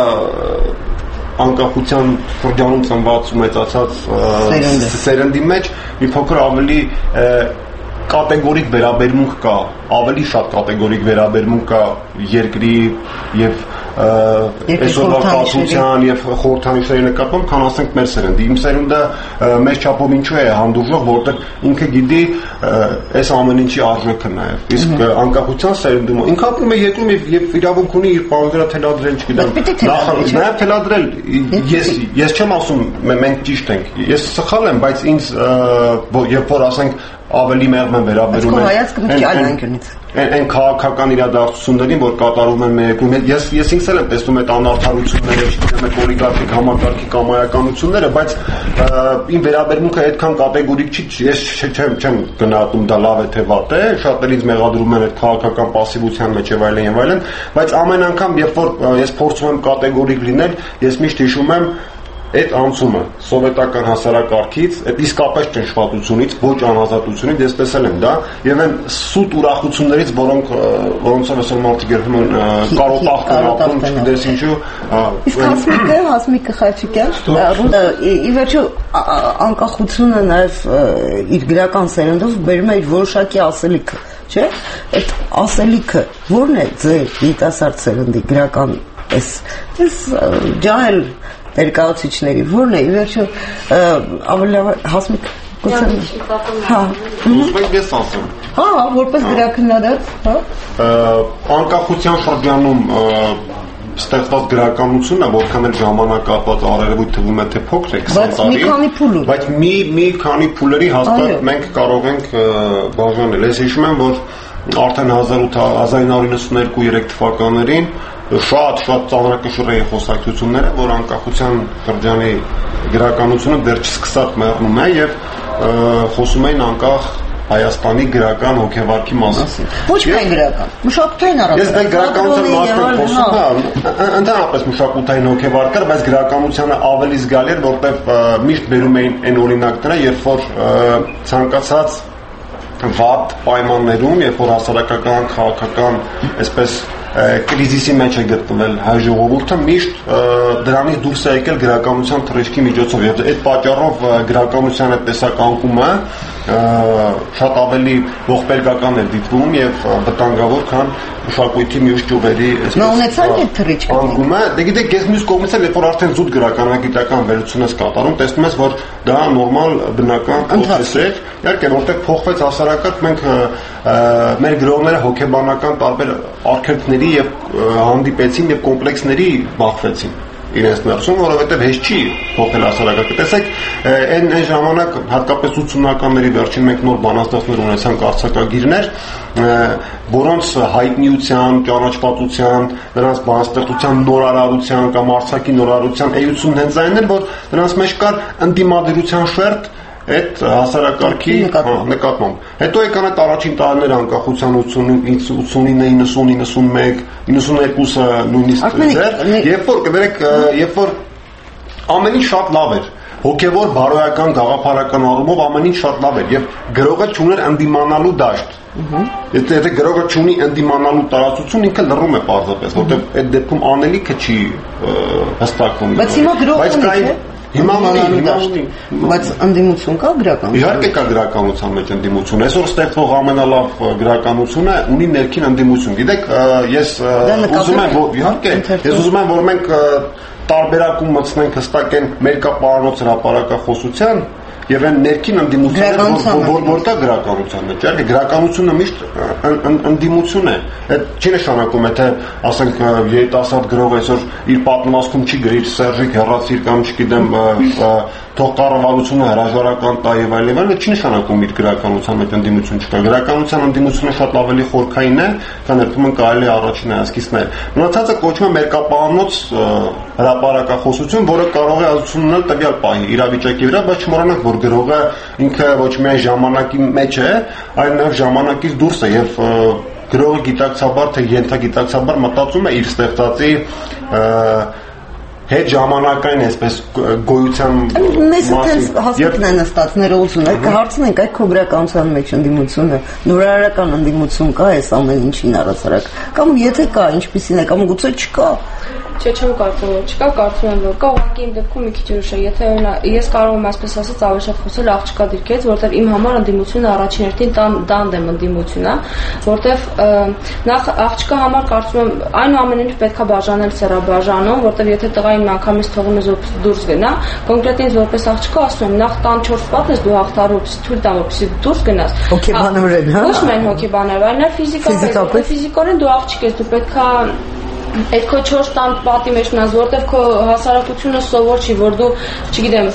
անկախության շրջանում ծնված ու մեծացած սերնդի մեջ մի փոքր ավելի կատեգորիկ վերաբերմունք կա, ավելի շատ կատեգորիկ վերաբերմունք կա երկրի եւ այսօրվա կաթության եւ խորհրդանիշների նկատմամբ, քան ասենք մեր սերնդի։ Իմ սերունդը մեծ չափով ինչու է հանդուրժող, որտեղ ինքը գիտի այս ամեն ինչի արժեքը նաեւ։ Իսկ անկախության սերնդում ինքը ապրում է երկրում եւ իրավունք ունի իր բանվերա թելադրել, չգիտեմ, նաեւ թելադրել։ Ես ես չեմ ասում մենք ճիշտ ենք։ Ես սխալ եմ, բայց ինձ երբ որ ասենք ավելի մեղմ են վերաբերում են այն քաղաքական իրադարձություններին, որ կատարում են մեր երկրում։ Ես ես ինքս էլ եմ տեսնում այդ անարդարությունները, չգիտեմ, այդ օլիգարխիկ համակարգի կամայականությունները, բայց իմ վերաբերմունքը այդքան կատեգորիկ չի, ես չեմ չեմ գնահատում դա լավ է թե վատ է, շատերից մեղադրում են այդ քաղաքական пассивության մեջ եւ այլն եւ այլն, բայց ամեն անգամ երբ որ ես փորձում եմ կատեգորիկ լինել, ես միշտ հիշում եմ այդ անցումը սովետական հասարակարգից, այդ իսկապես ճնշվածությունից, ոչ անազատությունից, ես տեսել եմ դա, եւ այն սուտ ուրախություններից, որոնք որոնցով այսօր մարդիկ երբում են կարոտախ կրապում, չգիտես ինչու։ Իսկ Հասմիկը, Հասմիկը Խաչիկյան, ի վերջո անկախությունը նաեւ իր գրական սերնդով բերում է իր որոշակի ասելիքը, չէ՞։ Այդ ասելիքը ո՞րն է ձեր երիտասարդ սերնդի գրական այս այս ջահել ներկայացուցիչների ո՞րն է, ի վերջո ավելի Հասմիկ հա ուզում ես ասեմ հա որպես գրաքննադատ հա անկախության շրջանում ստեղծված գրականությունը որքան էլ ժամանակահատված արարևույթ թվում է թե փոքր է քսան տարի, բայց մի մի քանի փուլերի հաստատ մենք կարող ենք բաժանել։ Ես հիշում եմ, որ արդեն հազար իննսուն իննսունհինգ երեք թվականներին շատ շատ ծանրակշռ էին խոսակցությունները, որ անկախության շրջանի գրականությունը դեռ չսկսած մեռնում է եւ խոսում էին անկախ Հայաստանի գրական հոգեվարքի մասին։ Ոչ միայն գրական, մշակութային առարկա։ Ես դե գրականության մասին խոսում եմ, ընդհանրապես մշակութային հոգեվար կար, բայց գրականությունը ավելի զգալի էր, որտեղ միշտ բերում էին այն օրինակները, երբ որ ցանկացած վատ պայմաններում, երբ որ հասարակական, քաղաքական, այսպես կրիզիսի մեջ է գտնվել հայ ժողովուրդը, միշտ դրանից դուրս է եկել գրականության թռիչքի միջոցով եւ այդ պատճառով գրականության այդ տեսականկումը շատ ավելի ողբերգական է դիտվում եւ վտանգավոր, քան մշակույթի մյուս ճյուղերի այսպես անկումը։ Դե գիտեք, ես մյուս կողմից էլ երբ որ արդեն զուտ գրականագիտական վերլուծություն ես կատարում, տեսնում ես, որ դա նորմալ բնական process է, իհարկե, որտեղ փոխվեց հասարակարգ, մենք մեր գրողները հոգեբանական տարբեր արգելքների եւ հանդիպեցին եւ կոմպլեքսների բախվեցին իրենց ներսում, որովհետև հեշտ չի փոխել հասարակարգը։ Տեսեք, այն այն ժամանակ հատկապես ութսունականների վերջին մենք նոր բանաստեղծներ ունեցանք արձակագիրներ, որոնց հայտնիության, ճանաչվածության, նրանց բանաստեղծության նորարարության կամ արձակի նորարարության էությունն հենց այն էր, որ նրանց մեջ կար ընդդիմադիրության շերտ այդ հասարակարգի նկատմամբ։ Հետո եկան այդ առաջին տարիները անկախության ութսունինը, իննսուն, իննսունմեկ, իննսունհինգը նույնիսկ ձեր, երբ որ կներեք, երբ որ ամեն ինչ շատ լավ էր, հոգևոր, բարոյական, գաղափարական առումով ամեն ինչ շատ լավ էր եւ գրողը չուներ ընդդիմանալու դաշտ։ Եթե գրողը չունի ընդդիմանալու տարածություն, ինքը լռում է պարզապես, որտեղ այդ դեպքում անելիքը չի հստակվում։ Բայց հիմա գրողը չէ։ Հիմա ունի, բայց ընդդիմություն կա գրական։ Իհարկե կա գրականության մեջ ընդդիմություն։ Այսօր ստեղծվող ամենալավ գրականությունը ունի ներքին ընդդիմություն։ Գիտեք, ես ուզում եմ, որ իհարկե, ես ուզում եմ, որ մենք տարբերակում մտցնենք հստակեն մերկապարանոց հրապարակախոսության եւ այն ներքին ընդդիմությունը, որ որ կա գրականության մեջ, այլ գրականությունը միշտ ընդդիմություն է։ Այդ չի նշանակում, եթե ասենք երիտասարդ գրող այսօր իր պատմվածքում չի գրի Սերժիկ Հեռացիր կամ չգիտեմ թող կառավարությունը հրաժարական տա եւ այլ եւ այլ, չի նշանակում իր գրականության մեջ ընդդիմություն չկա։ Գրականության ընդդիմությունը շատ ավելի խորքային է, քան երբեմն կարելի է առաջին հայացքից։ Մնացածը կոչվում է մերկապահանոց հրապարակախոսություն, որը կարող է ազդություն ունենալ տվյալ պահի իրավիճակի վրա, բայց չմոռանանք, որ գրողը ինքը ոչ միայն ժամանակի մեջ է, այլ նաեւ ժամանակից դուրս է եւ գրողը գիտակցաբար թե ենթագիտակցաբար մտածում է իր ստեղծածի հետ ժամանակային այսպես գոյության մեզ այդպես հասկացն է նստած ներողություն այլ կհարցնենք այդ քո գրականության մեջ ընդդիմությունը նորարարական ընդդիմություն կա այս ամեն ինչին առասարակ կամ եթե կա ինչպիսին է կամ գուցե չկա Չէ, չեմ կարծում, որ չկա, կարծում եմ, որ կա, ուղղակի իմ դեպքում մի քիչ ուրիշ է։ Եթե ես կարող եմ այսպես ասած ավելի շատ խոսել աղջկա դիրքից, որտեղ իմ համար ընդդիմությունը առաջին հերթին դանդ եմ ընդդիմությունն է, որտեղ նախ աղջկա համար կարծում եմ այնուամենայնիվ պետքա բաժանել սեռաբաժանում, որտեղ եթե տղային միանգամից թողում ես որպես դուրս գնա, կոնկրետ ինձ որպես աղջկա ասում եմ, նախ տան չորս պատն ես դու հաղթարու, թույլ տամ, որպեսզի դուրս գնաս։ Հոգեբանորեն, հա։ Ոչ միայն հոգեբաներ, այլ նաև ֆիզիկապես, ֆիզիկորեն դու աղջիկ ես, դու պետքա այդ քո չորս տան պատի մեջ մնաս, որտեղ քո հասարակությունը սովոր չի, որ դու, չգիտեմ,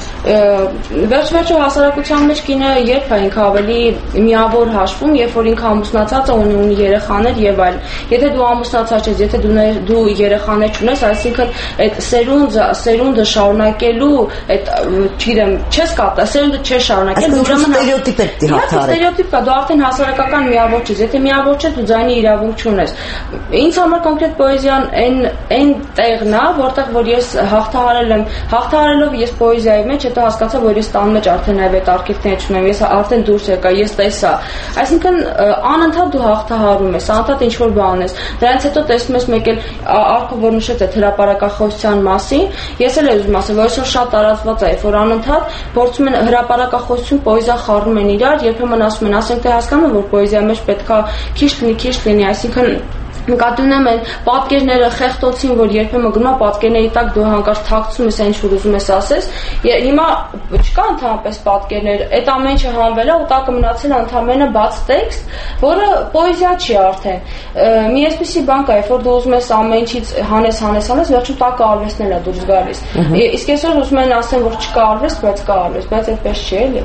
վերջ-վերջո հասարակության մեջ կինը երբ է ինքը ավելի միավոր հաշվում, երբ որ ինքը ամուսնացած է, ունի ունի երեխաներ եւ այլ։ Եթե դու ամուսնացած ես, եթե դու դու երեխաներ չունես, այսինքն այդ սերունդը, սերունդը շարունակելու, այդ, չգիտեմ, չես կապտա, սերունդը չես շարունակել, դու ուրեմն ստերեոտիպ եք դիհարթարել։ Ստերեոտիպ կա, դու արդեն հասարակական միավոր չես, եթե միավոր չես, դու ձայնի իրավունք չունես։ Ինձ համար կոնկրետ պոեզիան այն այն տեղն է, որտեղ որ ես հաղթահարել եմ, հաղթահարելով ես պոեզիայի մեջ հետո հասկացա, որ ես տան մեջ արդեն այդ արկիվներ չունեմ, ես արդեն դուրս եկա, ես տեսա։ Այսինքն անընդհատ դու հաղթահարում ես, անընդհատ ինչ որ բան ես։ Դրանից հետո տեսնում ես մեկ էլ արքո որ նշեց այդ հրապարակախոսության մասին, ես էլ եմ ուզում ասել, որ այսօր շատ տարածված է, որ անընդհատ փորձում են հրապարակախոսություն, պոեզիա խառնում են իրար, երբեմն ասում են, ասենք թե հասկանում եմ, որ պոեզիայի մեջ պետքա քիչ լինի, քիչ լինի, այսինքն նկատի ունեմ այն պատկերները խեղտոցին, որ երբեմն գնում է պատկերների տակ դու հանկարծ թաքցում ես այն ինչ որ ուզում ես ասես, հիմա չկա ընդհանրապես պատկերներ, այդ ամեն ինչը հանվել է ու տակը մնացել է ընդհանրապես բաց տեքստ, որը պոեզիա չի արդեն։ Մի այսպիսի բան կա, երբ որ դու ուզում ես ամեն ինչից հանես, հանես, հանես, վերջում տակը արվեստն է դուրս գալիս։ Իսկ այսօր ուզում են ասեն, որ չկա արվեստ, բայց կա արվեստ, բայց այդպես չի էլի։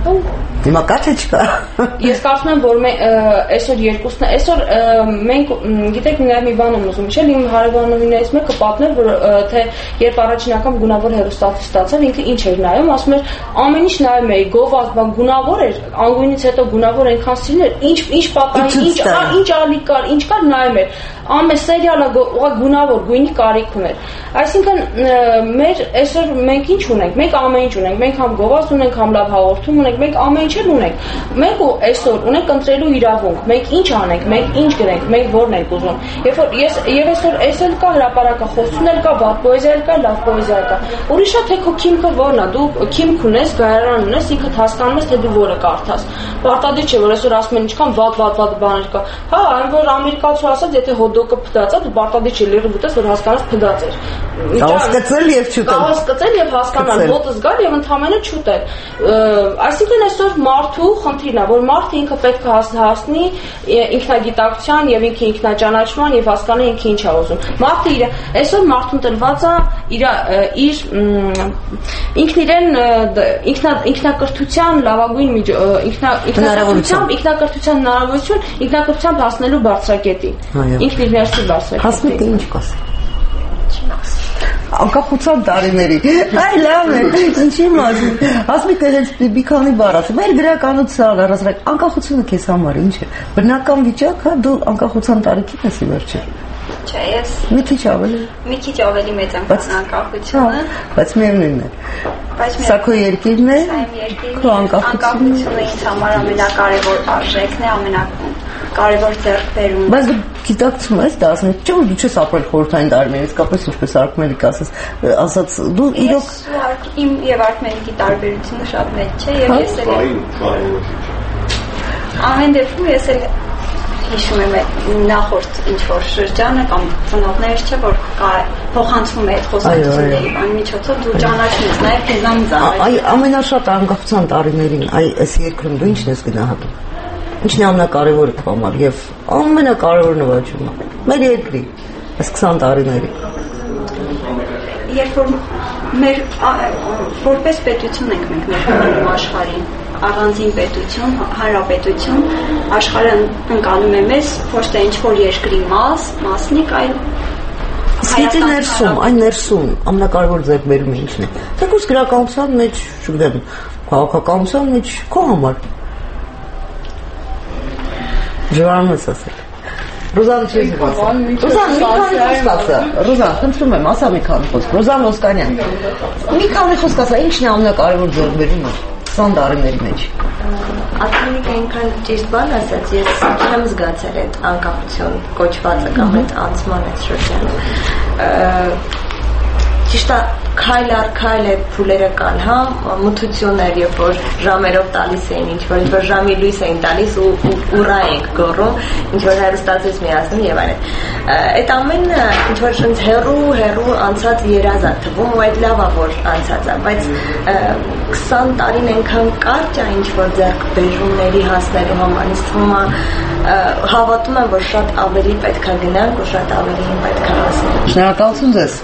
Հիմա կա թե չկա։ Ես կարծում եմ, որ այսօր երկուսն է, այսօր մենք գիտեք նաև մի բան եմ ուզում հիշել, իմ հարևանուհիներից մեկը պատմել, որ թե երբ առաջին անգամ գունավոր հեռուստացույց ստացավ, ինքը ինչ էր նայում, ասում էր ամեն ինչ նայում էի, գովազդ, բան գունավոր էր, անգույնից հետո գունավոր այնքան սիրել էր, ինչ ինչ պատահի, ինչ ինչ ալի կար, ինչ կար նայում էր, ամեն սերիալը գունավոր, գույնի կարիք ուներ։ Այսինքն մեր այսօր մենք ինչ ունենք, մենք ամեն ինչ ունենք, մենք համ գովազդ ունենք, համ լավ հաղորդում ունենք, մենք ամեն ինչ ունենք։ Մենք ու այսօր ունենք ընտրելու իրավունք, մենք ինչ անենք, մենք ինչ գրենք, մենք որն ենք ուզում։ Երբ որ ես եւ այսօր այսօր կա հրապարակախոսություն էլ կա, վատ պոեզիա էլ կա, լավ պոեզիա կա։ Ուրիշը թե քո քիմքը որն է, դու քիմք ունես, գայարան ունես, ինքդ հասկանում ես թե դու որը կարդաս։ Պարտադիր չէ, որ այսօր ասում են ինչքան վատ վատ վատ բաներ կա։ Հա, այն որ ամերիկացու ասած, եթե հոդոկը փդած է, դու պարտադիր չէ լիռը ուտես, որ հասկանաս փդած էր։ Կարող սկծել եւ չուտել։ Կարող սկծել եւ հասկանալ, հոտը զգալ եւ ընդհանրապես չուտել։ Այսինքն այսօր մարդու խնդիրն է, որ մարդը ինքը պետք է հասնի ինքնագիտակցության եւ ինքը ինքնաճանաչման եւ հասկանա ինքը ինչ է ուզում։ Մարդը իր այսօր մարդուն տրված է իր իր ինքն իրեն ինքնա ինքնակրթության լավագույն ինքնակրթությամբ ինքնակրթության հնարավորություն ինքնակրթությամբ հասնելու բարձրակետի։ Ինքն իր ներսի բարձրակետի։ Հասնեք ինչ կասի։ Անկախության տարիների։ Այ լավ է, ինչի մասն։ Ասմիկ հենց մի քանի բառ ասի, մեր գրականության առասարակ անկախությունը քեզ համար ինչ է։ Բնական վիճակ, հա, դու անկախության տարիքին ես ի վերջո։ Չէ, ես մի քիչ ավելի։ Մի քիչ ավելի մեծ եմ անկախությունը։ Բայց միևնույնն է։ Սա քո երկիրն է։ Քո անկախությունը ինձ համար ամենակարևոր արժեքն է, ամենակարևոր ձեռքբերումն։ Բայց դու գիտակցում ես դա ասում ես, չէ՞ որ դու չես ապրել խորհրդային տարիներից, կապես ինչպես Արքմելիք ասես, ասած դու իրոք իմ եւ Արքմելիքի տարբերությունը շատ մեծ չէ եւ ես էլ ամեն դեպքում ես էլ հիշում եմ նախորդ ինչ-որ շրջանը կամ ծնողներս չէ, որ փոխանցվում է այդ խոսակցությունների բան միջոցով դու ճանաչում ես նաև քեզանից առայժմ։ Այ ամենաշատ անկախության տարիներին այ այս երկրում դու ի՞նչն ես գնահատում։ Ինչն է ամենակարևորը քո համար եւ ամենակարևոր նվաճումը մեր երկրի այս քսան տարիների։ Երբ որ Մեր որպես պետություն ենք մենք ներկայանում աշխարհին, առանձին պետություն, հանրապետություն, աշխարհը ընկալում է մեզ ոչ թե ինչ-որ երկրի մաս, մասնիկ, այլ Իսկ ներսում, այն ներսում ամենակարևոր ձեռքբերումը ինչն է։ Թեկուզ գրականության մեջ, չգիտեմ, քաղաքականության մեջ քո համար։ Ժողովուրդն ես ասել։ Ռոզան չի ասել։ Ռոզան մի քանի խոսք ասա։ Ռոզան, խնդրում եմ, ասա մի քանի խոսք։ Ռոզան Ոսկանյան։ Մի քանի խոսք ասա, ինչն է ամենակարևոր ձեռքբերումը քսան տարիների մեջ։ Ակնիկ այնքան ճիշտ բան ասաց, ես չեմ զգացել այդ անկախություն կոչվածը կամ այդ անցման այդ շրջանը։ Ճիշտ է, քայլ առ քայլ այդ փուլերը կան, հա, մթություններ, երբ որ ժամերով տալիս էին, ինչ որ ինչ որ ժամի լույս էին տալիս ու ուռա էինք գոռում, ինչ որ հեռուստացույց միացնում եւ այլն։ Այդ ամենը ինչ որ շնց հերու հերու անցած երազ է թվում ու այդ լավ է որ անցած է, բայց քսան տարին այնքան կարճ է ինչ որ ձեռքբերումների հասնելու համար, ինձ թվում է հավատում եմ, որ շատ ավելի պետք է գնանք ու շատ ավելի պետք է հասնենք։ Շնորհակալություն ձեզ։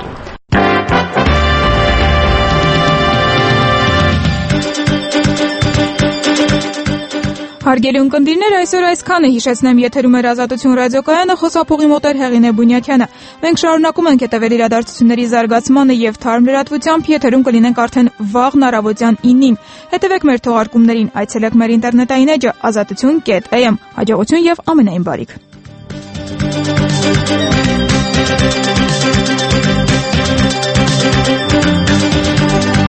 Հարգելի ունկնդիրներ, այսօր այսքանը հիշեցնեմ եթերում էր Ազատություն ռադիոկայանը, խոսափողի մոտ էր Հեղինե Բունյակյանը։ Մենք շարունակում ենք հետևել իրադարձությունների զարգացմանը եւ թարմ լրատվությամբ եթերում կլինենք արդեն վաղն առավոտյան ինին։ Հետևեք մեր թողարկումներին, այցելեք մեր ինտերնետային էջը ազատություն կետ am։ Հաջողություն եւ ամենայն բարիք։